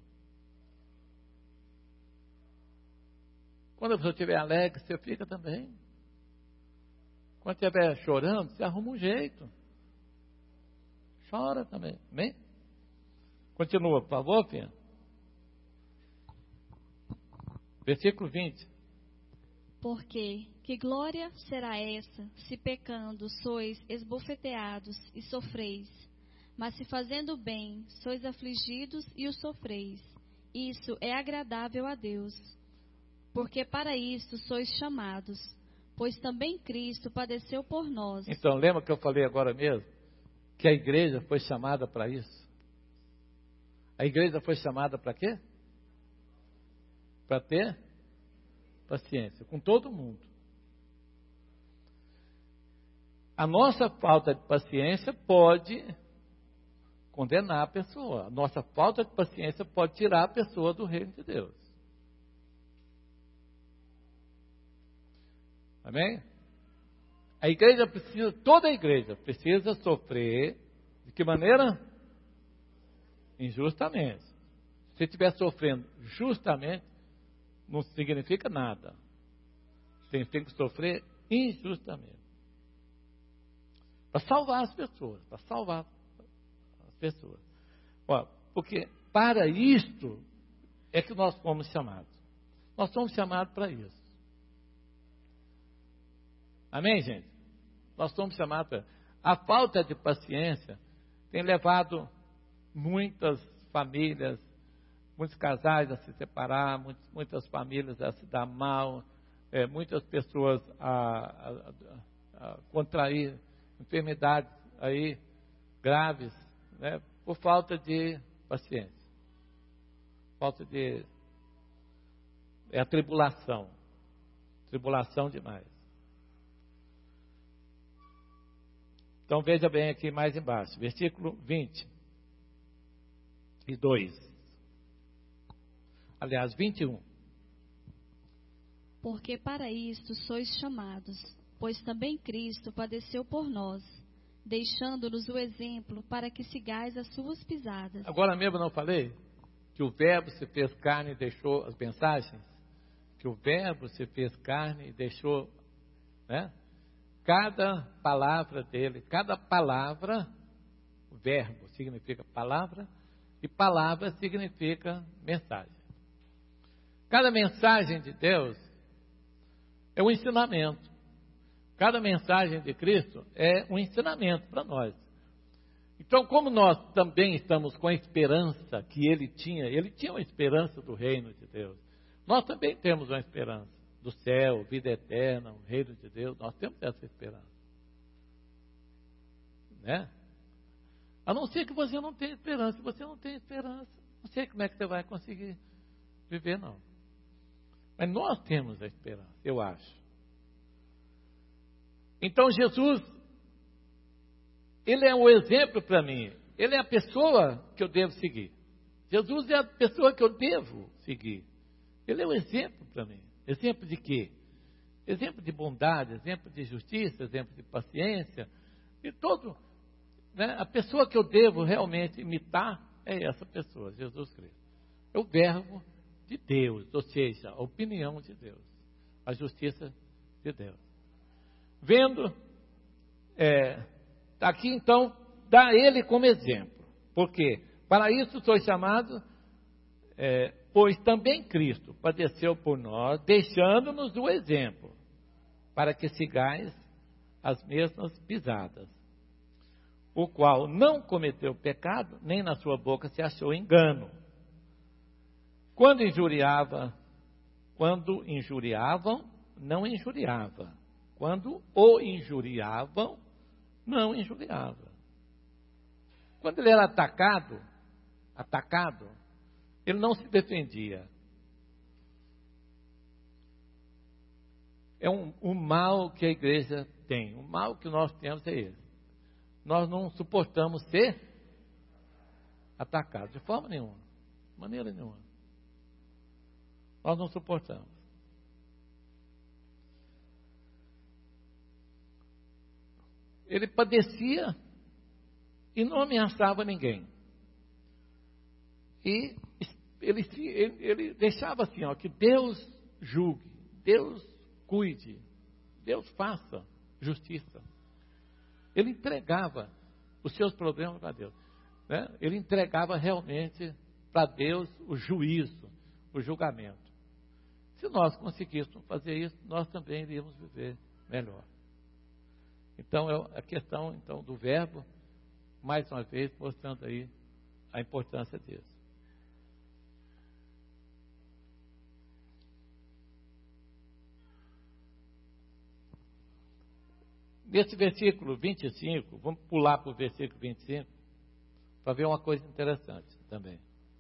Quando a pessoa estiver alegre, você fica também. Quando estiver chorando, você arruma um jeito. Chora também. Amém? Continua, por favor, filha. Versículo vinte. Porque que glória será essa, se pecando sois esbofeteados e sofreis, mas se fazendo bem sois afligidos e o sofreis. Isso é agradável a Deus. Porque para isto sois chamados, pois também Cristo padeceu por nós. Então, lembra que eu falei agora mesmo? Que a igreja foi chamada para isso. A igreja foi chamada para quê? Para ter paciência com todo mundo. A nossa falta de paciência pode condenar a pessoa. A nossa falta de paciência pode tirar a pessoa do reino de Deus. Amém? A igreja precisa, toda a igreja precisa sofrer, de que maneira? Injustamente. Se você estiver sofrendo justamente, não significa nada. Tem, tem que sofrer injustamente. Para salvar as pessoas, para salvar as pessoas. Ó, porque para isto é que nós fomos chamados. Nós somos chamados para isso. Amém, gente? Nós somos chamados para... A falta de paciência tem levado muitas famílias, muitos casais a se separar, muitas, muitas famílias a se dar mal, é, muitas pessoas a, a, a, a contrair enfermidades aí graves, né, por falta de paciência. Falta de... É a tribulação. Tribulação demais. Então veja bem aqui mais embaixo, versículo vinte e dois. Aliás, vinte e um. Porque para isto sois chamados, pois também Cristo padeceu por nós, deixando-nos o exemplo para que sigais as suas pisadas. Agora mesmo não falei que o verbo se fez carne e deixou as mensagens? Que o verbo se fez carne e deixou, né? Cada palavra dele, cada palavra, verbo significa palavra, e palavra significa mensagem. Cada mensagem de Deus é um ensinamento. Cada mensagem de Cristo é um ensinamento para nós. Então, como nós também estamos com a esperança que ele tinha, ele tinha uma esperança do reino de Deus. Nós também temos uma esperança do céu, vida eterna, o reino de Deus. Nós temos essa esperança. Né? A não ser que você não tenha esperança. Se você não tem esperança, não sei como é que você vai conseguir viver, não. Mas nós temos a esperança, eu acho. Então Jesus, ele é o exemplo para mim. Ele é a pessoa que eu devo seguir. Jesus é a pessoa que eu devo seguir. Ele é o exemplo para mim. Exemplo de quê? Exemplo de bondade, exemplo de justiça, exemplo de paciência. E todo, né, a pessoa que eu devo realmente imitar é essa pessoa, Jesus Cristo. É o verbo de Deus, ou seja, a opinião de Deus, a justiça de Deus. Vendo, é, aqui então, dá ele como exemplo. Por quê? Para isso sois chamados, é, pois também Cristo padeceu por nós, deixando-nos o exemplo, para que sigais as mesmas pisadas. O qual não cometeu pecado, nem na sua boca se achou engano. Quando injuriava, quando injuriavam, não injuriava. Quando o injuriavam, não injuriava. Quando ele era atacado, atacado, ele não se defendia. É um, um mal que a igreja tem. O mal que nós temos é esse. Nós não suportamos ser atacados de forma nenhuma, de maneira nenhuma. Nós não suportamos. Ele padecia e não ameaçava ninguém. E ele, ele, ele deixava assim, ó, que Deus julgue, Deus cuide, Deus faça justiça. Ele entregava os seus problemas para Deus, né? Ele entregava realmente para Deus o juízo, o julgamento. Se nós conseguíssemos fazer isso, nós também iríamos viver melhor. Então, é a questão então, do verbo, mais uma vez, mostrando aí a importância disso. Nesse versículo vinte e cinco, vamos pular para o versículo vinte e cinco, para ver uma coisa interessante também.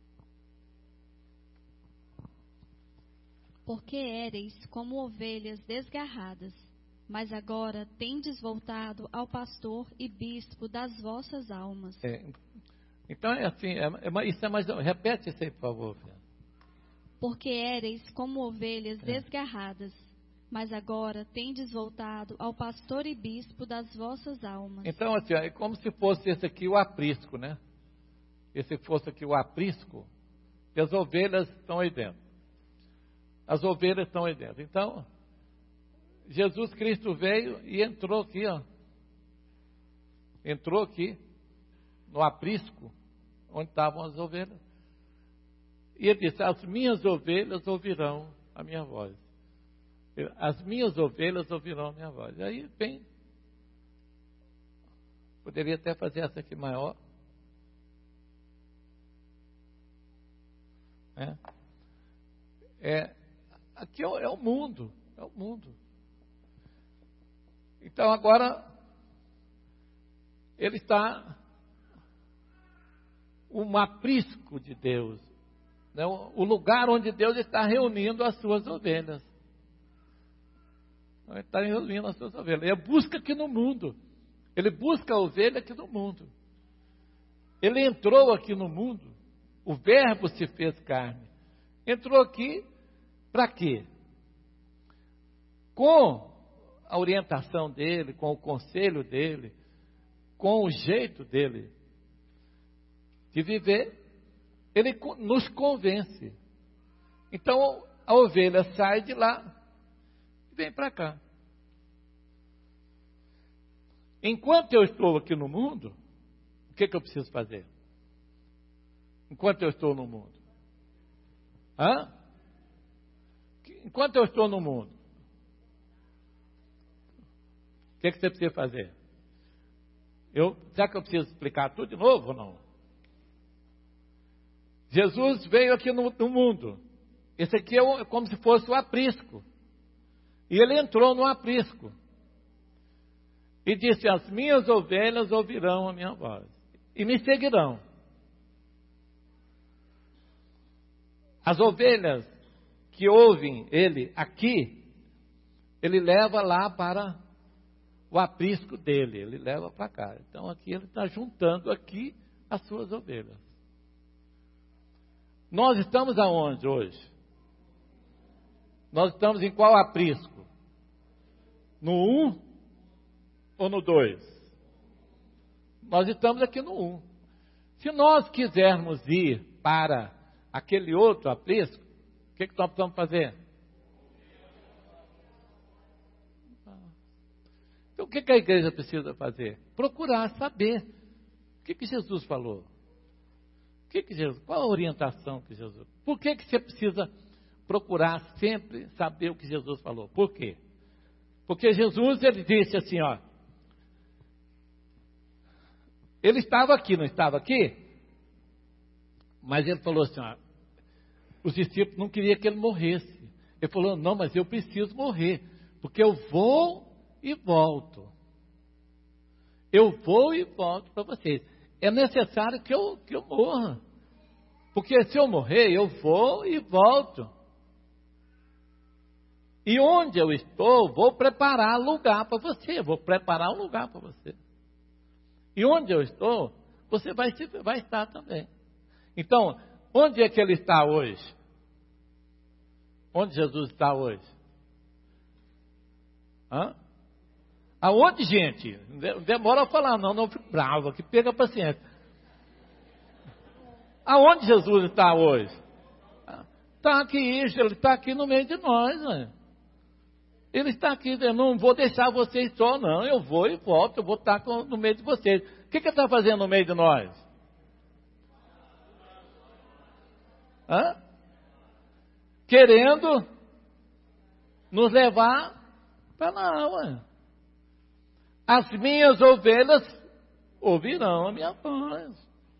Porque éreis como ovelhas desgarradas, mas agora tendes voltado ao pastor e bispo das vossas almas. É, então é assim, é, é, isso é mais, repete isso aí, por favor. Filha. Porque éreis como ovelhas é. desgarradas, mas agora tendes voltado ao pastor e bispo das vossas almas. Então, assim, é como se fosse esse aqui o aprisco, né? Esse fosse aqui o aprisco, e as ovelhas estão aí dentro. As ovelhas estão aí dentro. Então, Jesus Cristo veio e entrou aqui, ó. Entrou aqui, no aprisco, onde estavam as ovelhas. E ele disse, as minhas ovelhas ouvirão a minha voz. As minhas ovelhas ouvirão a minha voz. Aí, bem, poderia até fazer essa aqui maior. É, é, aqui é o, é o mundo, é o mundo. Então agora, ele está um aprisco de Deus, né? O lugar onde Deus está reunindo as suas ovelhas. Ele está reunindo as suas ovelhas. Ele busca aqui no mundo. Ele busca a ovelha aqui no mundo. Ele entrou aqui no mundo. O verbo se fez carne. Entrou aqui para quê? Com a orientação dele, com o conselho dele, com o jeito dele de viver, ele nos convence. Então a ovelha sai de lá e vem para cá. Enquanto eu estou aqui no mundo, o que, que eu preciso fazer? Enquanto eu estou no mundo. Hã? Enquanto eu estou no mundo, o que, que você precisa fazer? Eu, será que eu preciso explicar tudo de novo ou não? Jesus veio aqui no, no mundo. Esse aqui é, o, é como se fosse o aprisco. E ele entrou no aprisco. E disse, as minhas ovelhas ouvirão a minha voz. E me seguirão. As ovelhas que ouvem ele aqui, ele leva lá para o aprisco dele. Ele leva para cá. Então aqui ele está juntando aqui as suas ovelhas. Nós estamos aonde hoje? Nós estamos em qual aprisco? No um ou no dois? Nós estamos aqui no um. Se nós quisermos ir para aquele outro aprisco, o que, que nós precisamos fazer? Então o que, que a igreja precisa fazer? Procurar saber O que, que Jesus falou? O que, que Jesus, qual a orientação que Jesus... Por que, que você precisa procurar sempre saber o que Jesus falou? Por quê? Porque Jesus, ele disse assim, ó... Ele estava aqui, não estava aqui? Mas ele falou assim, ó... Os discípulos não queriam que ele morresse. Ele falou, não, mas eu preciso morrer. Porque eu vou e volto. Eu vou e volto para vocês. É necessário que eu, que eu morra. Porque se eu morrer, eu vou e volto. E onde eu estou, vou preparar lugar para você. Vou preparar um lugar para você. E onde eu estou, você vai, vai estar também. Então, onde é que ele está hoje? Onde Jesus está hoje? Hã? Aonde, gente? Demora a falar, não, não fico bravo, aqui pega a paciência. Aonde Jesus está hoje? Está aqui, ele está aqui no meio de nós, né? Ele está aqui, eu não vou deixar vocês só, não, eu vou e volto, eu vou estar no meio de vocês. O que, que ele está fazendo no meio de nós? Hã? Querendo nos levar para lá, ué. As minhas ovelhas ouvirão a minha voz.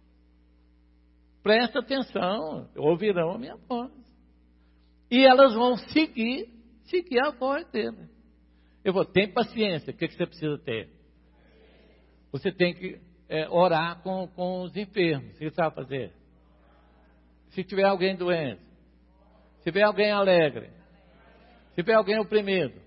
Presta atenção, ouvirão a minha voz. E elas vão seguir, seguir a voz dele. Eu vou, tem paciência, o que, que você precisa ter? Você tem que é, orar com, com os enfermos. O que você sabe fazer? Se tiver alguém doente, se tiver alguém alegre, se tiver alguém oprimido.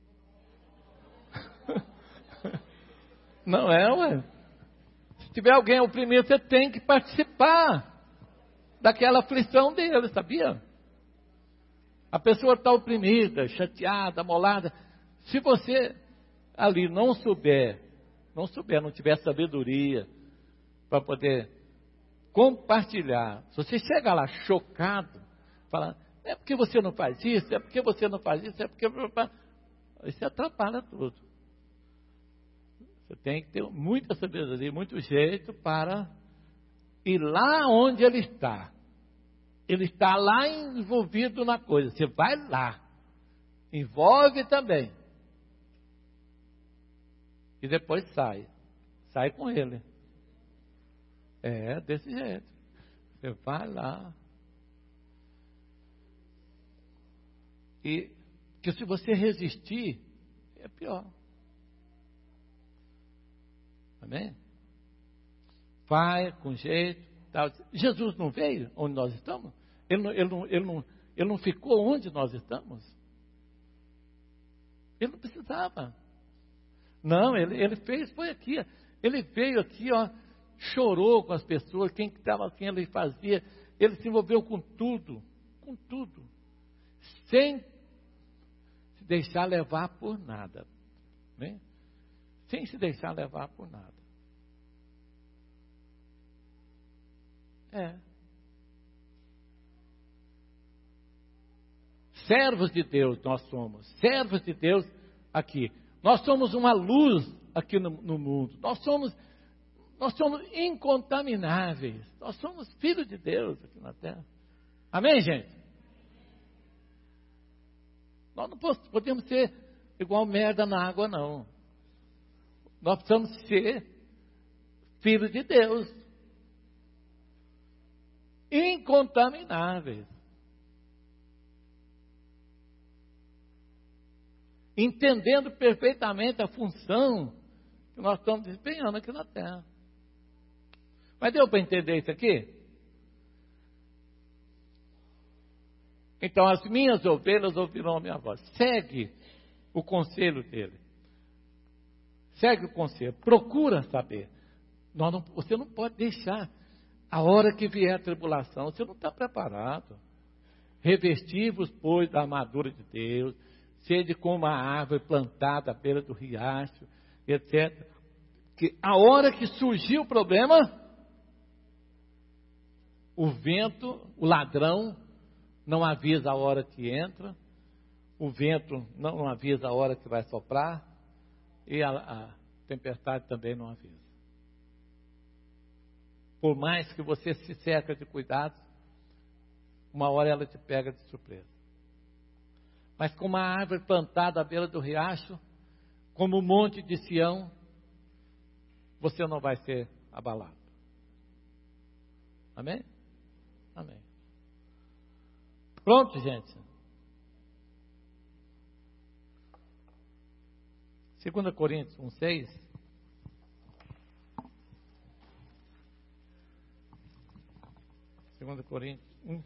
Não é, ué? Se tiver alguém oprimido, você tem que participar daquela aflição dele, sabia? A pessoa está oprimida, chateada, amolada. Se você ali não souber, não souber, não tiver sabedoria para poder compartilhar, se você chega lá chocado, fala, é porque você não faz isso, é porque você não faz isso, é porque... Isso atrapalha tudo. Você tem que ter muita sabedoria, muito jeito para ir lá onde ele está. Ele está lá envolvido na coisa. Você vai lá. Envolve também. E depois sai. Sai com ele. É, desse jeito. Você vai lá. E que se você resistir, é pior. Amém? Vai com jeito. Tal. Jesus não veio onde nós estamos? Ele não, ele, não, ele, não, ele não ficou onde nós estamos? Ele não precisava. Não, ele, ele fez, foi aqui. Ele veio aqui, ó, chorou com as pessoas, quem estava, quem ele fazia. Ele se envolveu com tudo, com tudo. Sem se deixar levar por nada. Amém? Sem se deixar levar por nada. É. Servos de Deus nós somos. Servos de Deus aqui. Nós somos uma luz aqui no, no mundo. Nós somos, nós somos incontamináveis. Nós somos filhos de Deus aqui na terra. Amém, gente? Nós não podemos ser igual merda na água, não. Nós precisamos ser filhos de Deus. Incontamináveis. Entendendo perfeitamente a função que nós estamos desempenhando aqui na terra. Mas deu para entender isso aqui? Então as minhas ovelhas ouvirão a minha voz. Segue o conselho dele. Segue o conselho. Procura saber. Nós não, você não pode deixar a hora que vier a tribulação. Você não está preparado. Revesti-vos, pois, da armadura de Deus. Sede como a árvore plantada à beira do riacho, etcétera. Que a hora que surgiu o problema, o vento, o ladrão, não avisa a hora que entra, o vento não avisa a hora que vai soprar, e a, a tempestade também não avisa. Por mais que você se cerca de cuidados, uma hora ela te pega de surpresa. Mas como a árvore plantada à beira do riacho, como o monte de Sião, você não vai ser abalado. Amém? Amém. Pronto, gente. Segunda Coríntios um, seis. Segunda Coríntios um.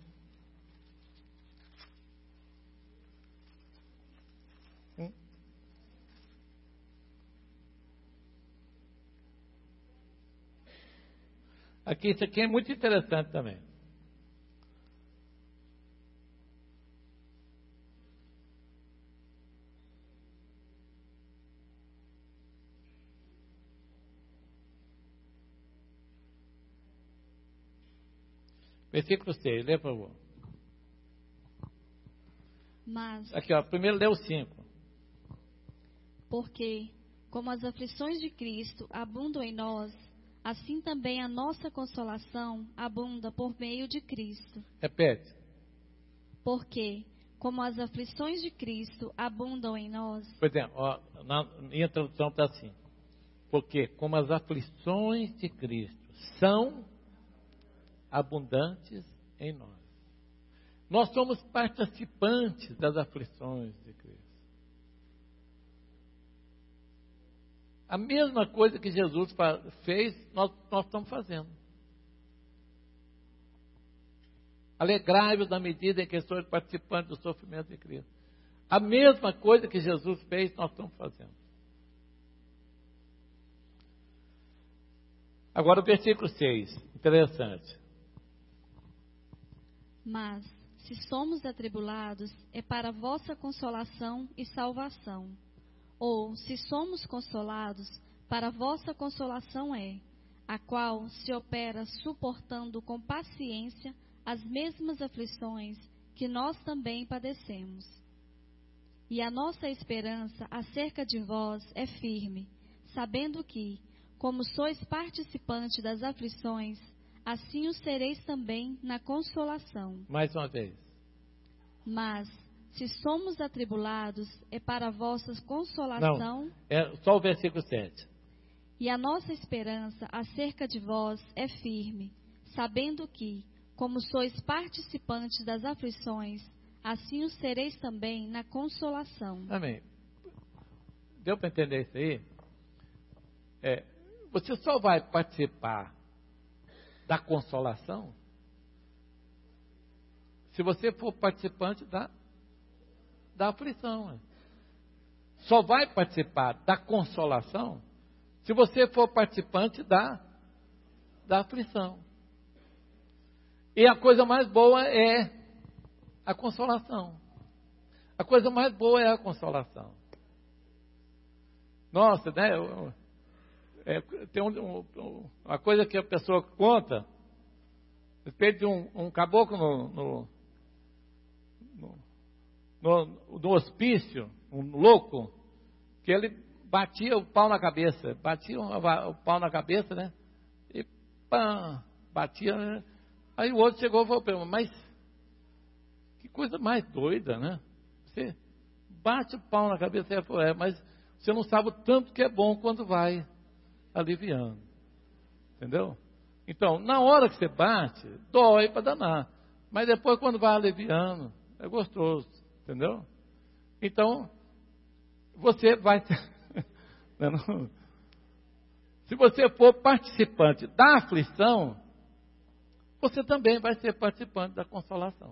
um. Aqui, isso aqui é muito interessante também. Versículo seis, lê por favor. Mas, aqui, ó, primeiro lê o cinco. Porque, como as aflições de Cristo abundam em nós, assim também a nossa consolação abunda por meio de Cristo. Repete. Porque, como as aflições de Cristo abundam em nós. Por exemplo, ó, na minha tradução está assim. Porque, como as aflições de Cristo são abundantes em nós. Nós somos participantes das aflições de Cristo. A mesma coisa que Jesus fez, nós, nós estamos fazendo. Alegrai-vos na medida em que sois participantes do sofrimento de Cristo. A mesma coisa que Jesus fez, nós estamos fazendo. Agora o versículo seis, interessante. Mas, se somos atribulados, é para vossa consolação e salvação. Ou, se somos consolados, para vossa consolação é, a qual se opera suportando com paciência as mesmas aflições que nós também padecemos. E a nossa esperança acerca de vós é firme, sabendo que, como sois participantes das aflições, assim o sereis também na consolação. Mais uma vez. Mas, se somos atribulados, é para a vossa consolação. Não, é só o versículo sete. E a nossa esperança acerca de vós é firme, sabendo que, como sois participantes das aflições, assim o sereis também na consolação. Amém. Deu para entender isso aí? É, você só vai participar da consolação se você for participante da, da aflição. Só vai participar da consolação se você for participante da, da aflição. E a coisa mais boa é a consolação. A coisa mais boa é a consolação. Nossa, né? Eu, É, tem um, um, uma coisa que a pessoa conta, a respeito de um, um caboclo no, no, no, no, no hospício, um louco, que ele batia o pau na cabeça, batia o, o pau na cabeça, né? E pá, batia, né? Aí o outro chegou e falou para ele, mas que coisa mais doida, né? Você bate o pau na cabeça, ele falou, é, mas você não sabe o tanto que é bom quando vai aliviando, entendeu? Então, na hora que você bate, dói para danar, mas depois quando vai aliviando, é gostoso, entendeu? Então, você vai, não, se você for participante da aflição, você também vai ser participante da consolação.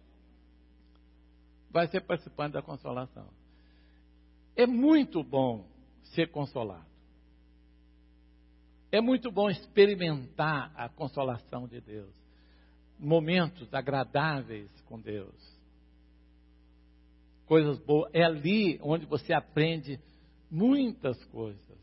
Vai ser participante da consolação. É muito bom ser consolado. É muito bom experimentar a consolação de Deus. Momentos agradáveis com Deus. Coisas boas. É ali onde você aprende muitas coisas.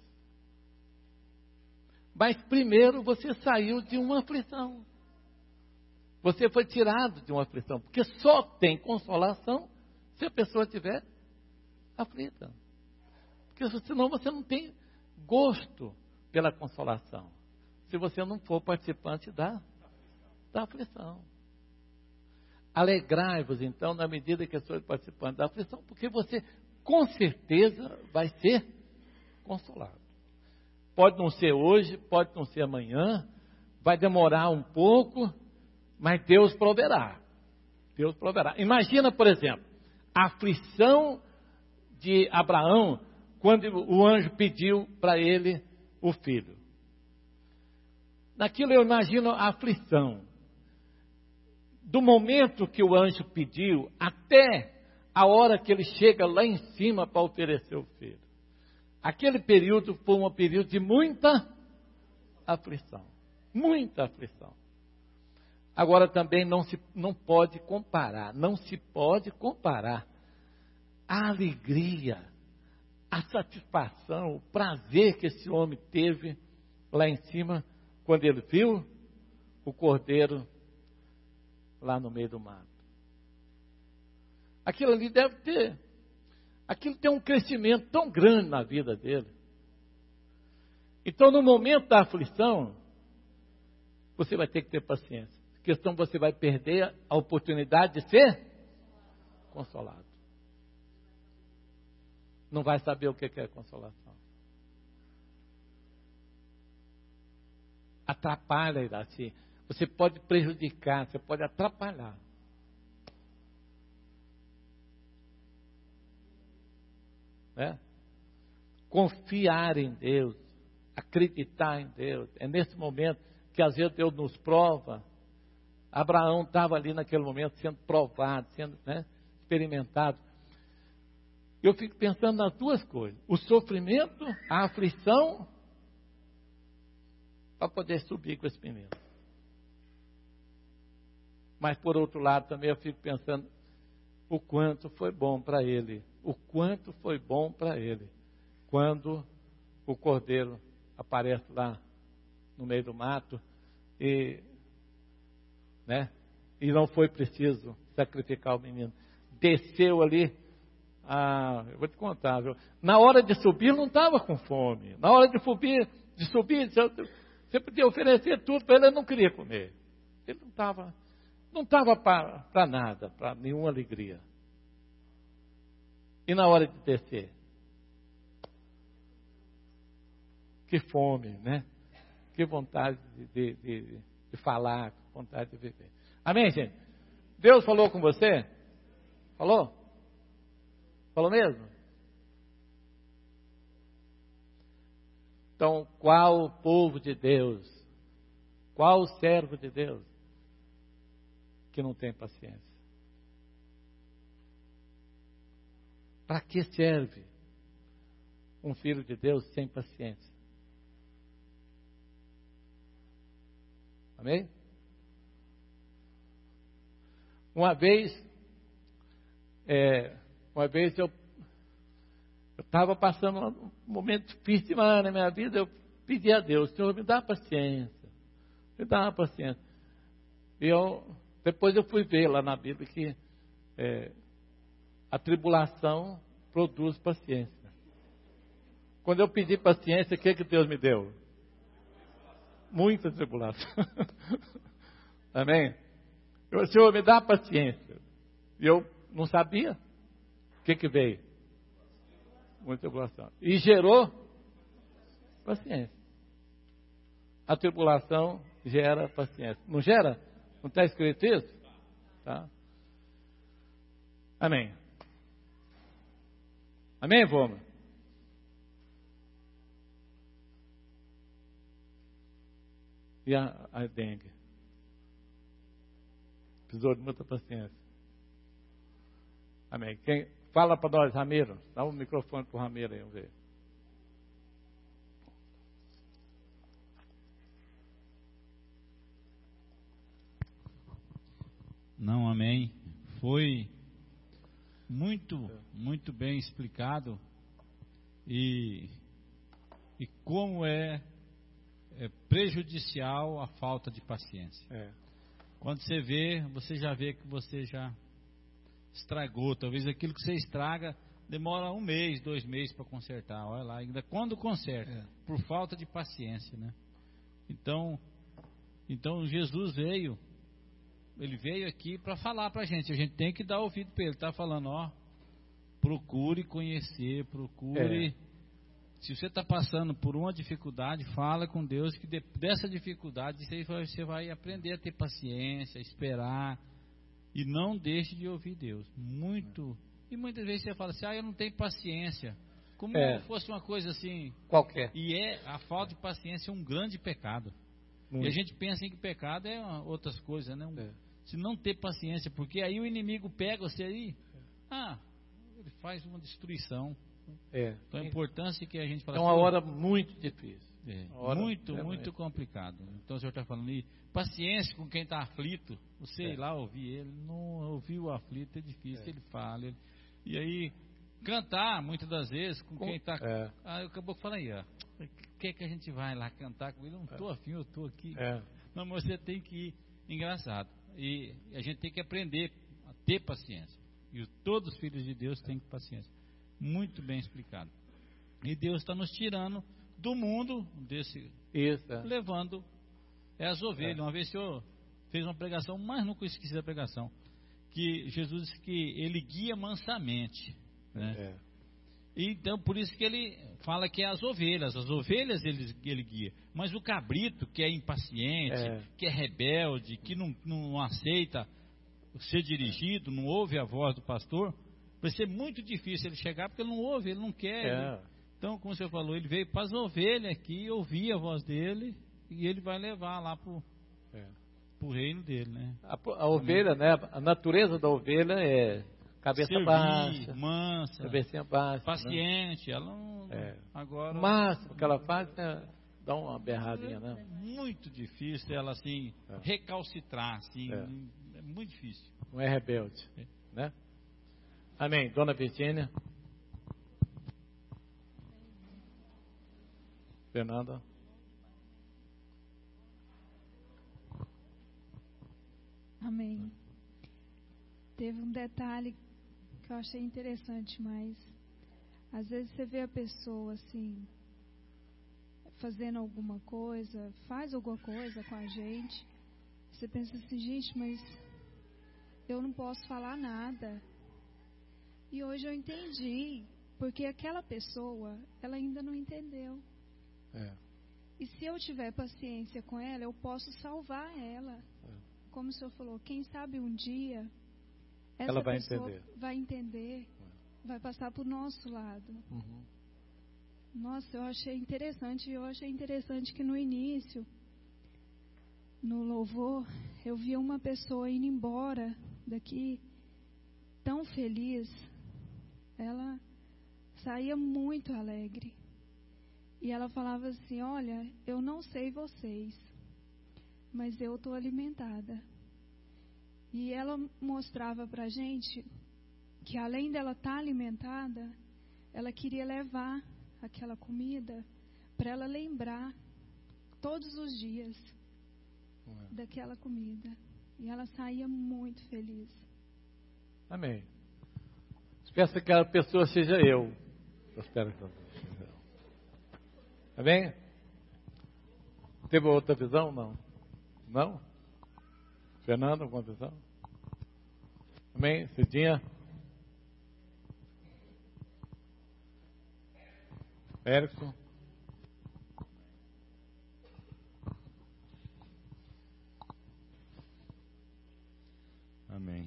Mas primeiro você saiu de uma aflição. Você foi tirado de uma aflição. Porque só tem consolação se a pessoa estiver aflita. Porque senão você não tem gosto pela consolação. se você não for participante da, da aflição. Alegrai-vos, então, na medida que sois participante da aflição, porque você, com certeza, vai ser consolado. Pode não ser hoje, pode não ser amanhã, vai demorar um pouco, mas Deus proverá. Deus proverá. Imagina, por exemplo, a aflição de Abraão, quando o anjo pediu para ele o filho. Naquilo eu imagino a aflição. Do momento que o anjo pediu, até a hora que ele chega lá em cima para oferecer o filho. Aquele período foi um período de muita aflição. Muita aflição. Agora também não se não pode comparar, não se pode comparar a alegria, a satisfação, o prazer que esse homem teve lá em cima, quando ele viu o cordeiro lá no meio do mato. Aquilo ali deve ter, aquilo tem um crescimento tão grande na vida dele. Então, no momento da aflição, você vai ter que ter paciência. A questão, você vai perder a oportunidade de ser consolado. Não vai saber o que é consolação. Atrapalha, assim. Você pode prejudicar, você pode atrapalhar. Né? Confiar em Deus, acreditar em Deus. É nesse momento que às vezes Deus nos prova. Abraão estava ali naquele momento sendo provado, sendo, né, experimentado. Eu fico pensando nas duas coisas: o sofrimento, a aflição, para poder subir com esse menino. Mas por outro lado também eu fico pensando o quanto foi bom para ele, o quanto foi bom para ele, quando o cordeiro aparece lá no meio do mato e, né, e não foi preciso sacrificar o menino. Desceu ali, ah, eu vou te contar, viu? Na hora de subir não estava com fome, na hora de subir, de subir, você podia oferecer tudo para ele, ele não queria comer. Ele não estava, não estava para nada, para nenhuma alegria. E na hora de descer? Que fome, né? Que vontade de, de, de, de falar, que vontade de viver. Amém, gente? Deus falou com você? Falou? Falou mesmo? Então, qual o povo de Deus, qual o servo de Deus que não tem paciência? Para que serve um filho de Deus sem paciência? Amém? Uma vez, é, uma vez eu estava passando um momento difícil demais na minha vida, eu pedi a Deus: Senhor, me dá paciência, me dá uma paciência. E eu, depois eu fui ver lá na Bíblia que é, a tribulação produz paciência. Quando eu pedi paciência, o que, que Deus me deu? Muita tribulação. Amém? Eu, Senhor, me dá paciência. E eu não sabia. O que, que veio? Muita tribulação. E gerou paciência. A tribulação gera paciência. Não gera? Não está escrito isso? Tá? Amém. Amém, Voma? E a, a dengue? Precisou de muita paciência. Amém. Quem fala para nós, Ramiro? Dá um microfone para o Ramiro aí, vamos ver. Não, amém. Foi muito, muito bem explicado. E, e como é, é prejudicial a falta de paciência. É. Quando você vê, você já vê que você já estragou. Talvez aquilo que você estraga demora um mês, dois meses para consertar. Olha lá, ainda quando conserta, é. Por falta de paciência, né? Então, então Jesus veio, ele veio aqui para falar para a gente. A gente tem que dar ouvido para ele. Ele está falando, ó, procure conhecer, procure. É. Se você está passando por uma dificuldade, fala com Deus que de, dessa dificuldade você vai, você vai aprender a ter paciência, esperar, e não deixe de ouvir Deus. Muito. E muitas vezes você fala assim, ah, eu não tenho paciência. Como é. fosse uma coisa assim. Qualquer. E é, a falta de paciência é um grande pecado. Muito. E a gente pensa em que pecado é outras coisas, né? Um, é. Se não ter paciência, porque aí o inimigo pega você aí, ah, ele faz uma destruição. É. Então a importância que a gente fala é uma assim, hora muito difícil. É, hora muito, é muito complicado. Então o senhor está falando aí, paciência com quem está aflito. Você é. ir lá ouvir ele, não ouvir o aflito é difícil, é. ele fala. Ele, e aí, cantar, muitas das vezes, com, com quem está. É. Ah, acabou de falar aí, ó. O que é que a gente vai lá cantar com ele? Eu não estou afim, eu estou aqui. É. Não, mas você tem que ir. Engraçado. E a gente tem que aprender a ter paciência. E todos os filhos de Deus têm paciência. Muito bem explicado. E Deus está nos tirando do mundo desse, Isso, é. levando é as ovelhas. É. Uma vez o senhor fez uma pregação, mas nunca esqueci da pregação, que Jesus disse que ele guia mansamente, né? É. E então por isso que ele fala que é as ovelhas, as ovelhas ele, ele guia, mas o cabrito que é impaciente, é. que é rebelde, que não, não aceita ser dirigido, não ouve a voz do pastor, vai ser muito difícil ele chegar, porque ele não ouve, ele não quer. É. Ele, então, como o senhor falou, ele veio para as ovelhas aqui, ouvir a voz dele, e ele vai levar lá para o é. reino dele, né? A, a ovelha, né? A natureza da ovelha é cabeça Servir, baixa, mansa, cabeça baixa, paciente. Né? Ela não, é. agora. O máximo que ela faz é dar uma berradinha, né? É muito difícil ela assim é. recalcitrar, assim, é. é muito difícil. Não é rebelde, é. né? Amém. Dona Virgínia. Fernanda. Amém. Teve um detalhe que eu achei interessante, mas às vezes você vê a pessoa assim, fazendo alguma coisa, faz alguma coisa com a gente, você pensa assim, gente, mas eu não posso falar nada. E hoje eu entendi, porque aquela pessoa, ela ainda não entendeu. É. E se eu tiver paciência com ela, eu posso salvar ela. É. Como o senhor falou, quem sabe um dia essa ela vai pessoa entender. vai entender, é. vai passar para o nosso lado. Uhum. Nossa, eu achei interessante. Eu achei interessante que no início, no louvor, eu via uma pessoa indo embora daqui tão feliz. Ela saía muito alegre. E ela falava assim, olha, eu não sei vocês, mas eu estou alimentada. E ela mostrava para a gente que além dela estar alimentada, ela queria levar aquela comida para ela lembrar todos os dias é. daquela comida. E ela saía muito feliz. Amém. Espero que aquela pessoa seja eu. Eu espero que ela seja eu. Amém? Teve outra visão? Não? Não? Fernando, alguma visão? Amém? Cidinha? Érico? Amém.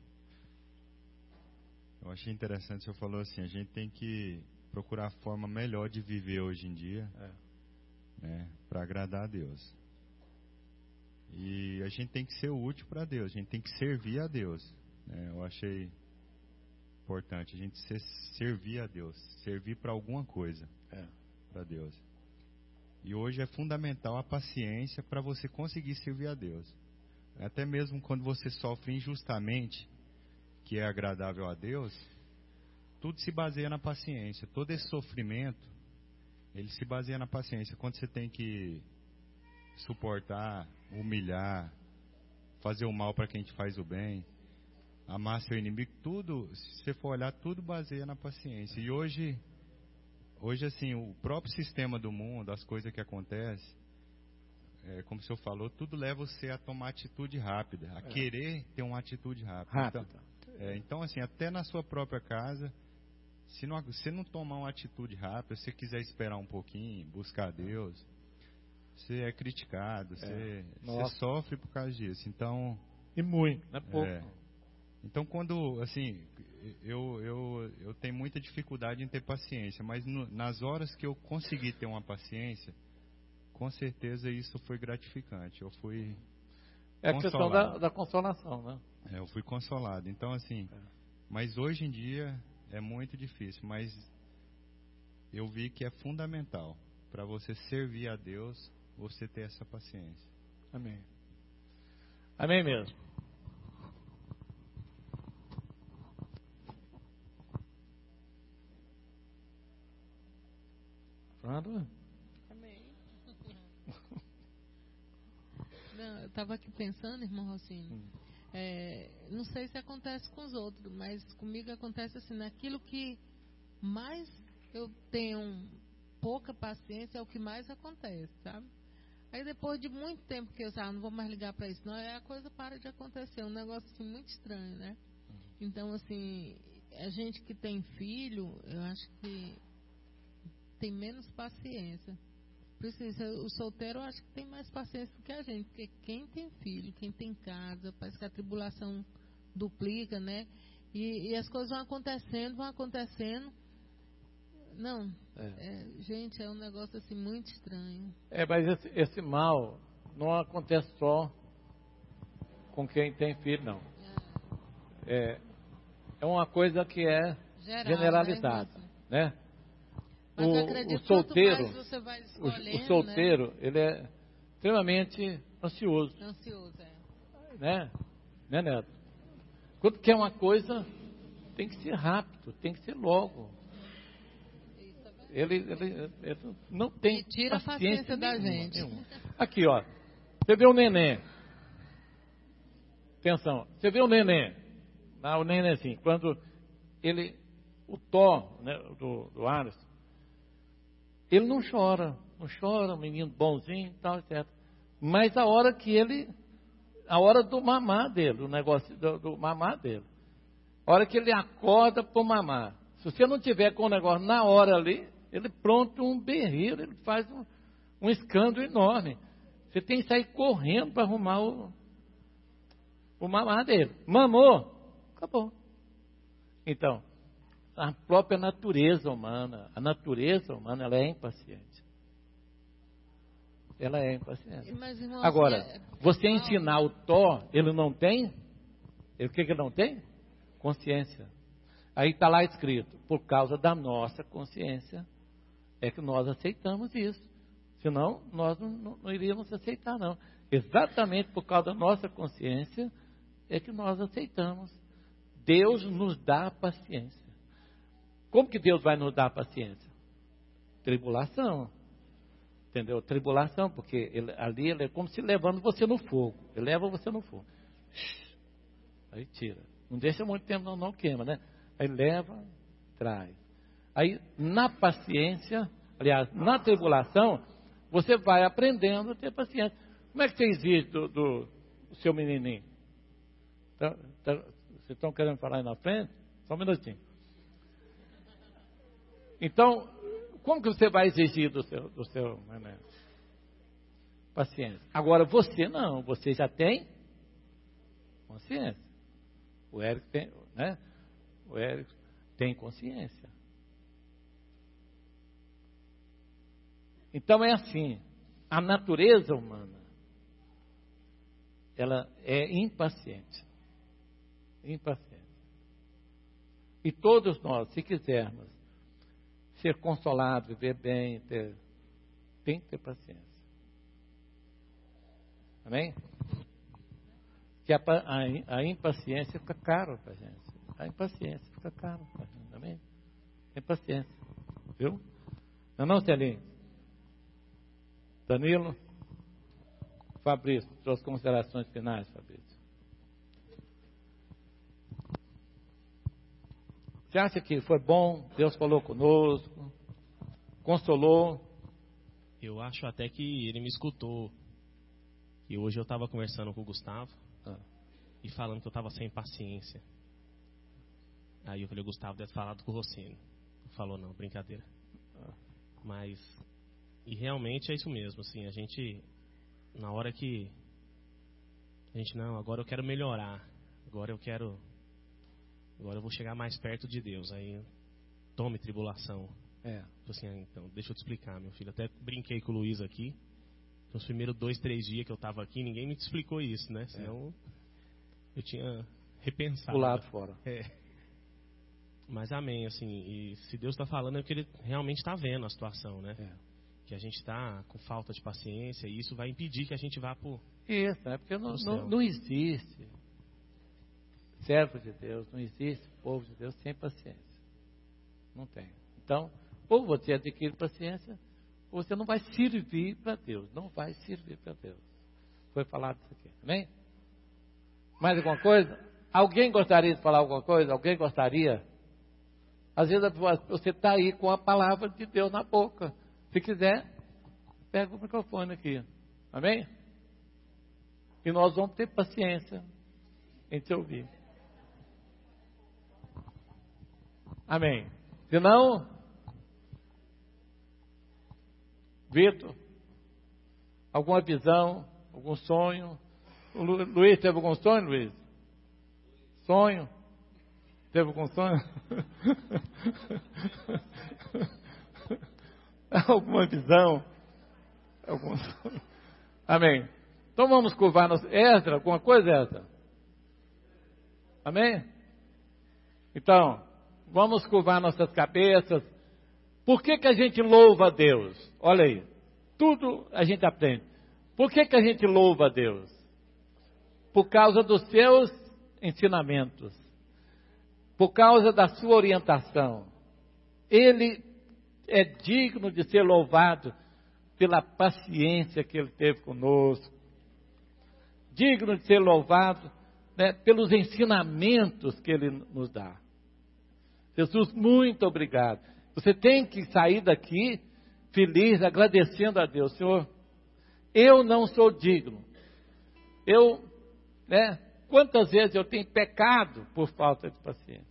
Eu achei interessante, o senhor falou assim, a gente tem que procurar a forma melhor de viver hoje em dia, é. né, para agradar a Deus. E a gente tem que ser útil para Deus, a gente tem que servir a Deus. Né? Eu achei importante a gente ser, servir a Deus, servir para alguma coisa é. para Deus. E hoje é fundamental a paciência para você conseguir servir a Deus. Até mesmo quando você sofre injustamente, que é agradável a Deus, tudo se baseia na paciência. Todo esse sofrimento, ele se baseia na paciência. Quando você tem que suportar, humilhar, fazer o mal para quem te faz o bem, amar seu inimigo, tudo, se você for olhar, tudo baseia na paciência. E hoje, hoje assim, o próprio sistema do mundo, as coisas que acontecem, é, como o senhor falou, tudo leva você a tomar atitude rápida, a É. querer ter uma atitude rápida. Rápida. Então, é, então, assim, até na sua própria casa, se não, se não tomar uma atitude rápida, se você quiser esperar um pouquinho, buscar Deus, você é criticado, você, É. você Nossa. sofre por causa disso. Então, E muito, não é pouco. é. Então, quando, assim, eu, eu, eu tenho muita dificuldade em ter paciência, mas no, nas horas que eu consegui ter uma paciência, com certeza isso foi gratificante. Eu fui É a questão da, da consolação, né? é, eu fui consolado. Então, assim, É. mas hoje em dia é muito difícil, mas eu vi que é fundamental para você servir a Deus, você ter essa paciência. Amém. Amém mesmo. Fernando? Amém. Não, eu estava aqui pensando, irmão Rocinho, Hum. é, não sei se acontece com os outros, mas comigo acontece assim, naquilo que mais eu tenho pouca paciência é o que mais acontece, sabe? Aí depois de muito tempo que eu ah, não vou mais ligar para isso, não, aí a coisa para de acontecer, um negócio assim muito estranho, né? Então, assim, a gente que tem filho, eu acho que tem menos paciência. Por isso, o solteiro eu acho que tem mais paciência do que a gente, porque quem tem filho, quem tem casa, parece que a tribulação duplica, né? E, e as coisas vão acontecendo, vão acontecendo. Não, É. é, gente, é um negócio assim muito estranho. É, mas esse, esse mal não acontece só com quem tem filho, não. É, é uma coisa que é Geral, generalizada, né? né? Mas O, eu acredito o que solteiro, quanto mais você vai o, escolhendo, o solteiro, ele é extremamente ansioso, né? Ansioso, é. né? Né, Neto? Quando quer uma coisa, tem que ser rápido, tem que ser logo. Ele, ele, ele não tem E tira a paciência da gente. nenhuma. Aqui, ó. Você vê o neném. Atenção. Você vê o neném. Ah, o neném assim. Quando ele... O Thó, né, do, do Alisson, ele não chora. Não chora, um menino bonzinho e tal, etcétera. Mas a hora que ele... A hora do mamar dele, o negócio do, do mamar dele. A hora que ele acorda para mamar. Se você não tiver com o negócio na hora ali... Ele pronto um berreiro, ele faz um, um escândalo enorme. Você tem que sair correndo para arrumar o, o mamar dele. Mamou, acabou. Então, a própria natureza humana, a natureza humana, ela é impaciente. Ela é impaciente. Mas, irmão, Agora, é- você ensinar o Thó, ele não tem? Ele, o que, que ele não tem? Consciência. Aí está lá escrito, por causa da nossa consciência, é que nós aceitamos isso. Senão, nós não, não, não iríamos aceitar, não. Exatamente por causa da nossa consciência, é que nós aceitamos. Deus nos dá paciência. Como que Deus vai nos dar paciência? Tribulação. Entendeu? Tribulação, porque ele, ali ele é como se levando você no fogo. Ele leva você no fogo. Aí tira. Não deixa muito tempo, não, não queima, né? Aí leva, traz. Aí, na paciência, aliás, na tribulação, você vai aprendendo a ter paciência. Como é que você exige do, do, do seu menininho? Tá, tá, vocês estão querendo falar aí na frente? Só um minutinho. Então, como que você vai exigir do seu, do seu neném? Paciência. Agora, você não, você já tem consciência. O Érico tem, né? O Érico tem consciência. Então é assim, a natureza humana, ela é impaciente. Impaciente. E todos nós, se quisermos ser consolados, viver bem, ter, tem que ter paciência. Amém? Que a, a, a impaciência fica caro para a gente. A impaciência fica caro para a gente. Amém? Tem paciência. Viu? Não é não, Celinho? Danilo? Fabrício, suas considerações finais, Fabrício. Você acha que foi bom? Deus falou conosco? Consolou? Eu acho até que ele me escutou E hoje eu estava conversando com o Gustavo Ah. e falando que eu estava sem paciência. Aí eu falei, o Gustavo deve ter falado com o Rossini. Não falou não, brincadeira. Ah. Mas, e realmente é isso mesmo, assim, a gente, na hora que, a gente, não, agora eu quero melhorar, agora eu quero, agora eu vou chegar mais perto de Deus, aí tome tribulação. É. Assim, ah, então, deixa eu te explicar, meu filho, até brinquei com o Luiz aqui, nos primeiros dois, três dias que eu estava aqui, ninguém me explicou isso, né, senão é. eu tinha repensado. Pulado fora. É. Mas amém, assim, e se Deus está falando é que Ele realmente está vendo a situação, né? É. Que a gente está com falta de paciência e isso vai impedir que a gente vá para o Isso, é porque não, pro céu. não, não existe servo de Deus, não existe povo de Deus sem paciência. Não tem. Então, ou você adquire paciência, ou você não vai servir para Deus. Não vai servir para Deus. Foi falado isso aqui, amém? Mais alguma coisa? Alguém gostaria de falar alguma coisa? Alguém gostaria? Às vezes você está aí com a palavra de Deus na boca. Se quiser, pega o microfone aqui. Amém? E nós vamos ter paciência em te ouvir. Amém. Se não, Vitor, alguma visão, algum sonho? O Lu, Luiz teve algum sonho, Luiz? Sonho? Teve algum sonho? Alguma visão? Algum sonho? Amém. Então vamos curvar nos... Esdra, alguma coisa, Esdra? Amém? Então, vamos curvar nossas cabeças. Por que que a gente louva a Deus? Olha aí, tudo a gente aprende. Por que que a gente louva a Deus? Por causa dos seus ensinamentos. Por causa da sua orientação. Ele é digno de ser louvado pela paciência que Ele teve conosco. Digno de ser louvado, né, pelos ensinamentos que Ele nos dá. Jesus, muito obrigado. Você tem que sair daqui feliz, agradecendo a Deus. Senhor, eu não sou digno. Eu, né, quantas vezes eu tenho pecado por falta de paciência.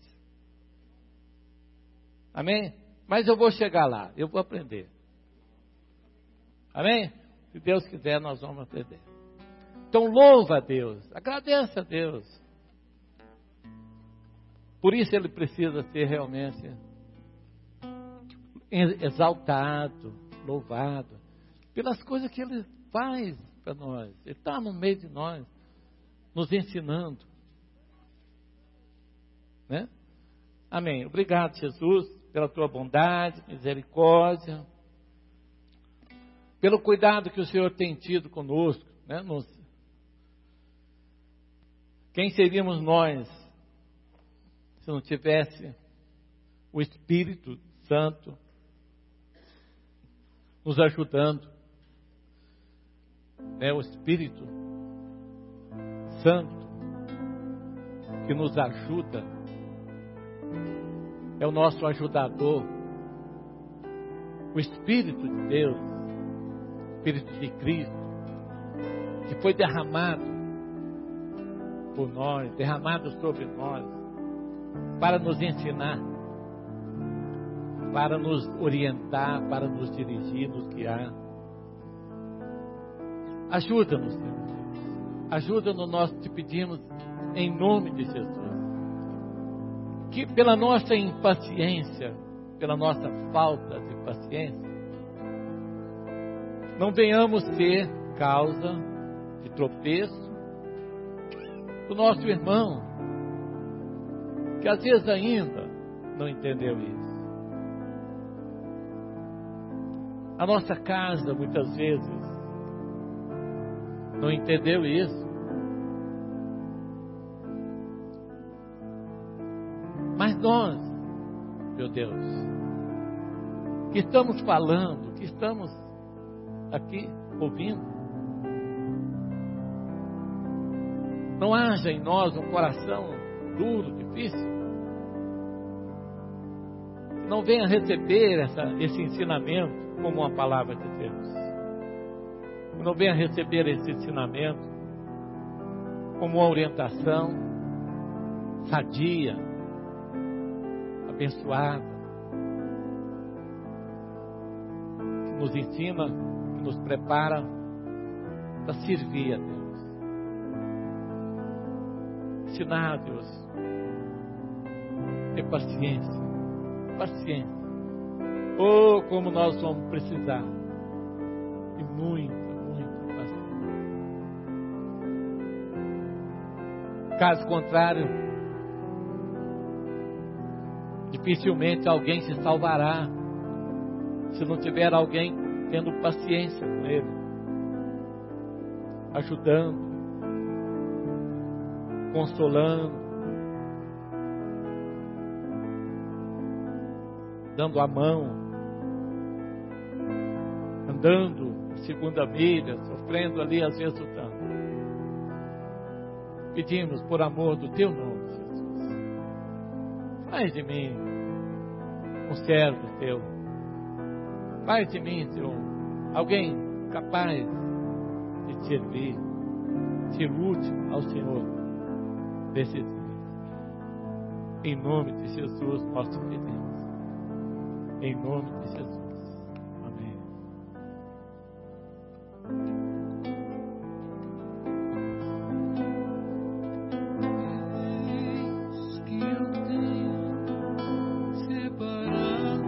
Amém? Mas eu vou chegar lá, eu vou aprender. Amém? Se Deus quiser, nós vamos aprender. Então louva a Deus, agradeça a Deus. Por isso ele precisa ser realmente exaltado, louvado, pelas coisas que Ele faz para nós. Ele está no meio de nós, nos ensinando. Né? Amém. Obrigado, Jesus, pela Tua bondade, misericórdia, pelo cuidado que o Senhor tem tido conosco. Né? Nos... Quem seríamos nós se não tivesse o Espírito Santo nos ajudando? É o Espírito Santo que nos ajuda, é o nosso ajudador. O Espírito de Deus, o Espírito de Cristo, que foi derramado por nós, derramado sobre nós, para nos ensinar, para nos orientar, para nos dirigir, nos guiar. Ajuda-nos, Senhor. Ajuda-nos, nós te pedimos, em nome de Jesus. Que pela nossa impaciência, pela nossa falta de paciência, não venhamos ser causa de tropeço do nosso irmão, que às vezes ainda não entendeu isso. A nossa casa, muitas vezes, não entendeu isso. Mas nós, meu Deus, que estamos falando, que estamos aqui ouvindo, não haja em nós um coração duro, difícil. Não venha receber essa, esse ensinamento como uma palavra de Deus. não venha receber esse ensinamento como uma orientação sadia, abençoada, que nos ensina, que nos prepara para servir a Deus. Ensinar a Deus, ter paciência, paciência. Oh, como nós vamos precisar de muita, muita paciência. Caso contrário, dificilmente alguém se salvará se não tiver alguém tendo paciência com ele, ajudando, consolando, dando a mão, andando segunda milha, sofrendo ali às vezes o tanto. Pedimos por amor do teu nome, Jesus. Faz de mim um servo teu. Faz de mim, Senhor, alguém capaz de te servir, ser útil ao Senhor desses dias. Em nome de Jesus nós te pedimos. Em nome de Jesus. Amém. Que eu tenho separado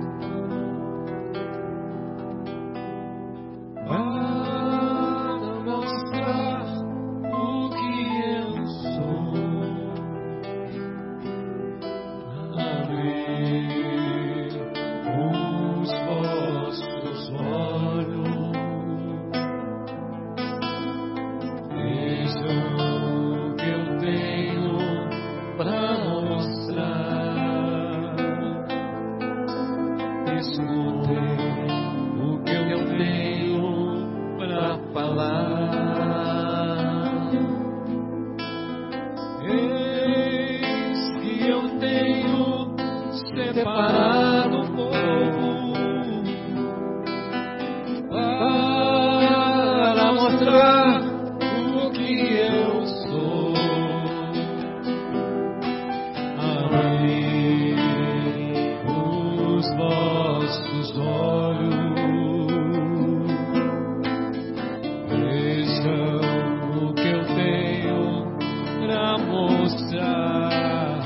para mostrar o que eu sou. Abrir os vossos olhos, vejam o que eu tenho para mostrar. Escutem o que eu tenho para falar. Eis que eu tenho separado o povo para mostrar o que eu sou. Abrir os vossos olhos, vejam o que eu tenho para mostrar.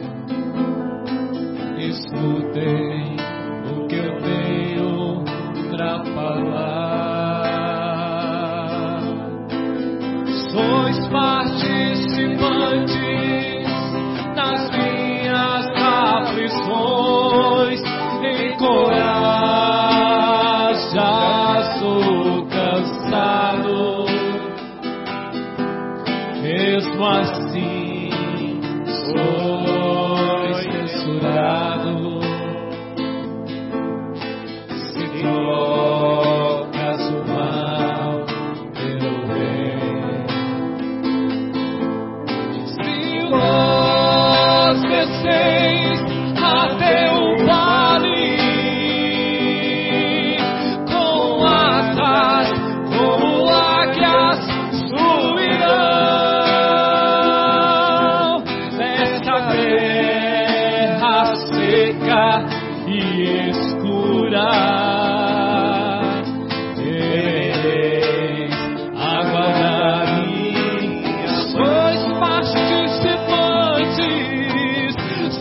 Escutem o que eu tenho para falar. Sois participantes nas minhas aflições. Encoraja, sou cansado. Mesmo assim, sois censurado. Se trocas o mal pelo bem, se vós desceis até o vale com asas como águias subirão nesta terra seca e escura. Devereis aguardar minha. Sois participantes,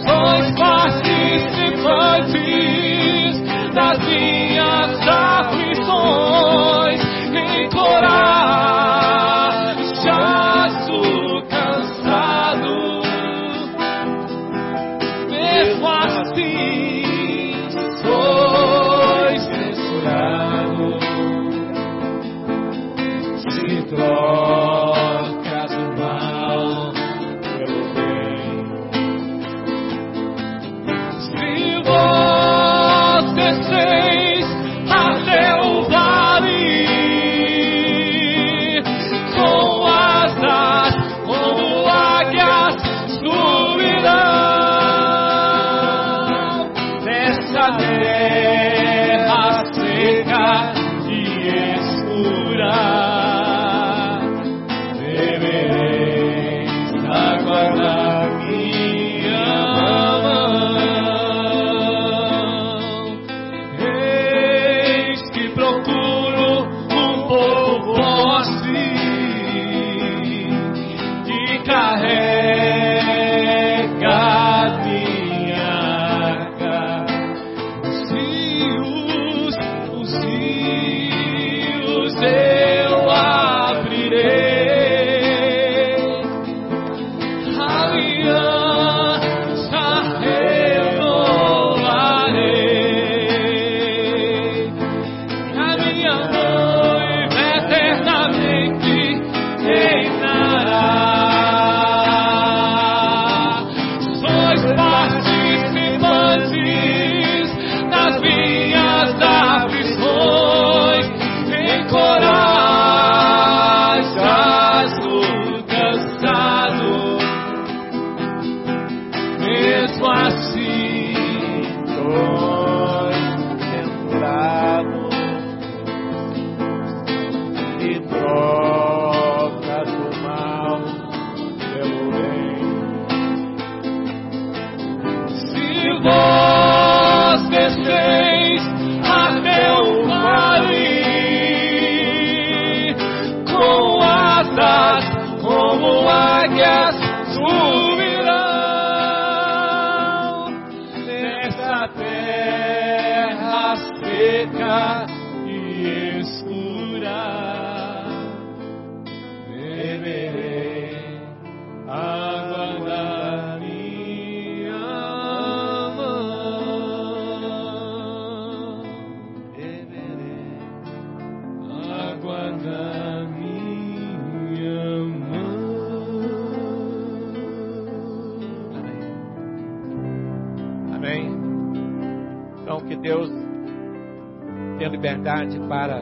Amém? Então, que Deus tenha liberdade para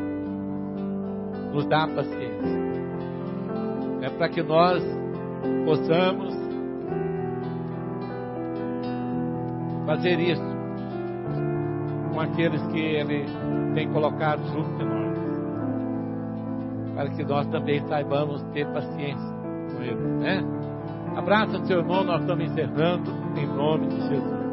nos dar paciência. É para que nós possamos fazer isso com aqueles que Ele tem colocado junto de nós, para que nós também saibamos ter paciência com Ele, né? Abraça seu irmão, nós estamos encerrando em nome de Jesus.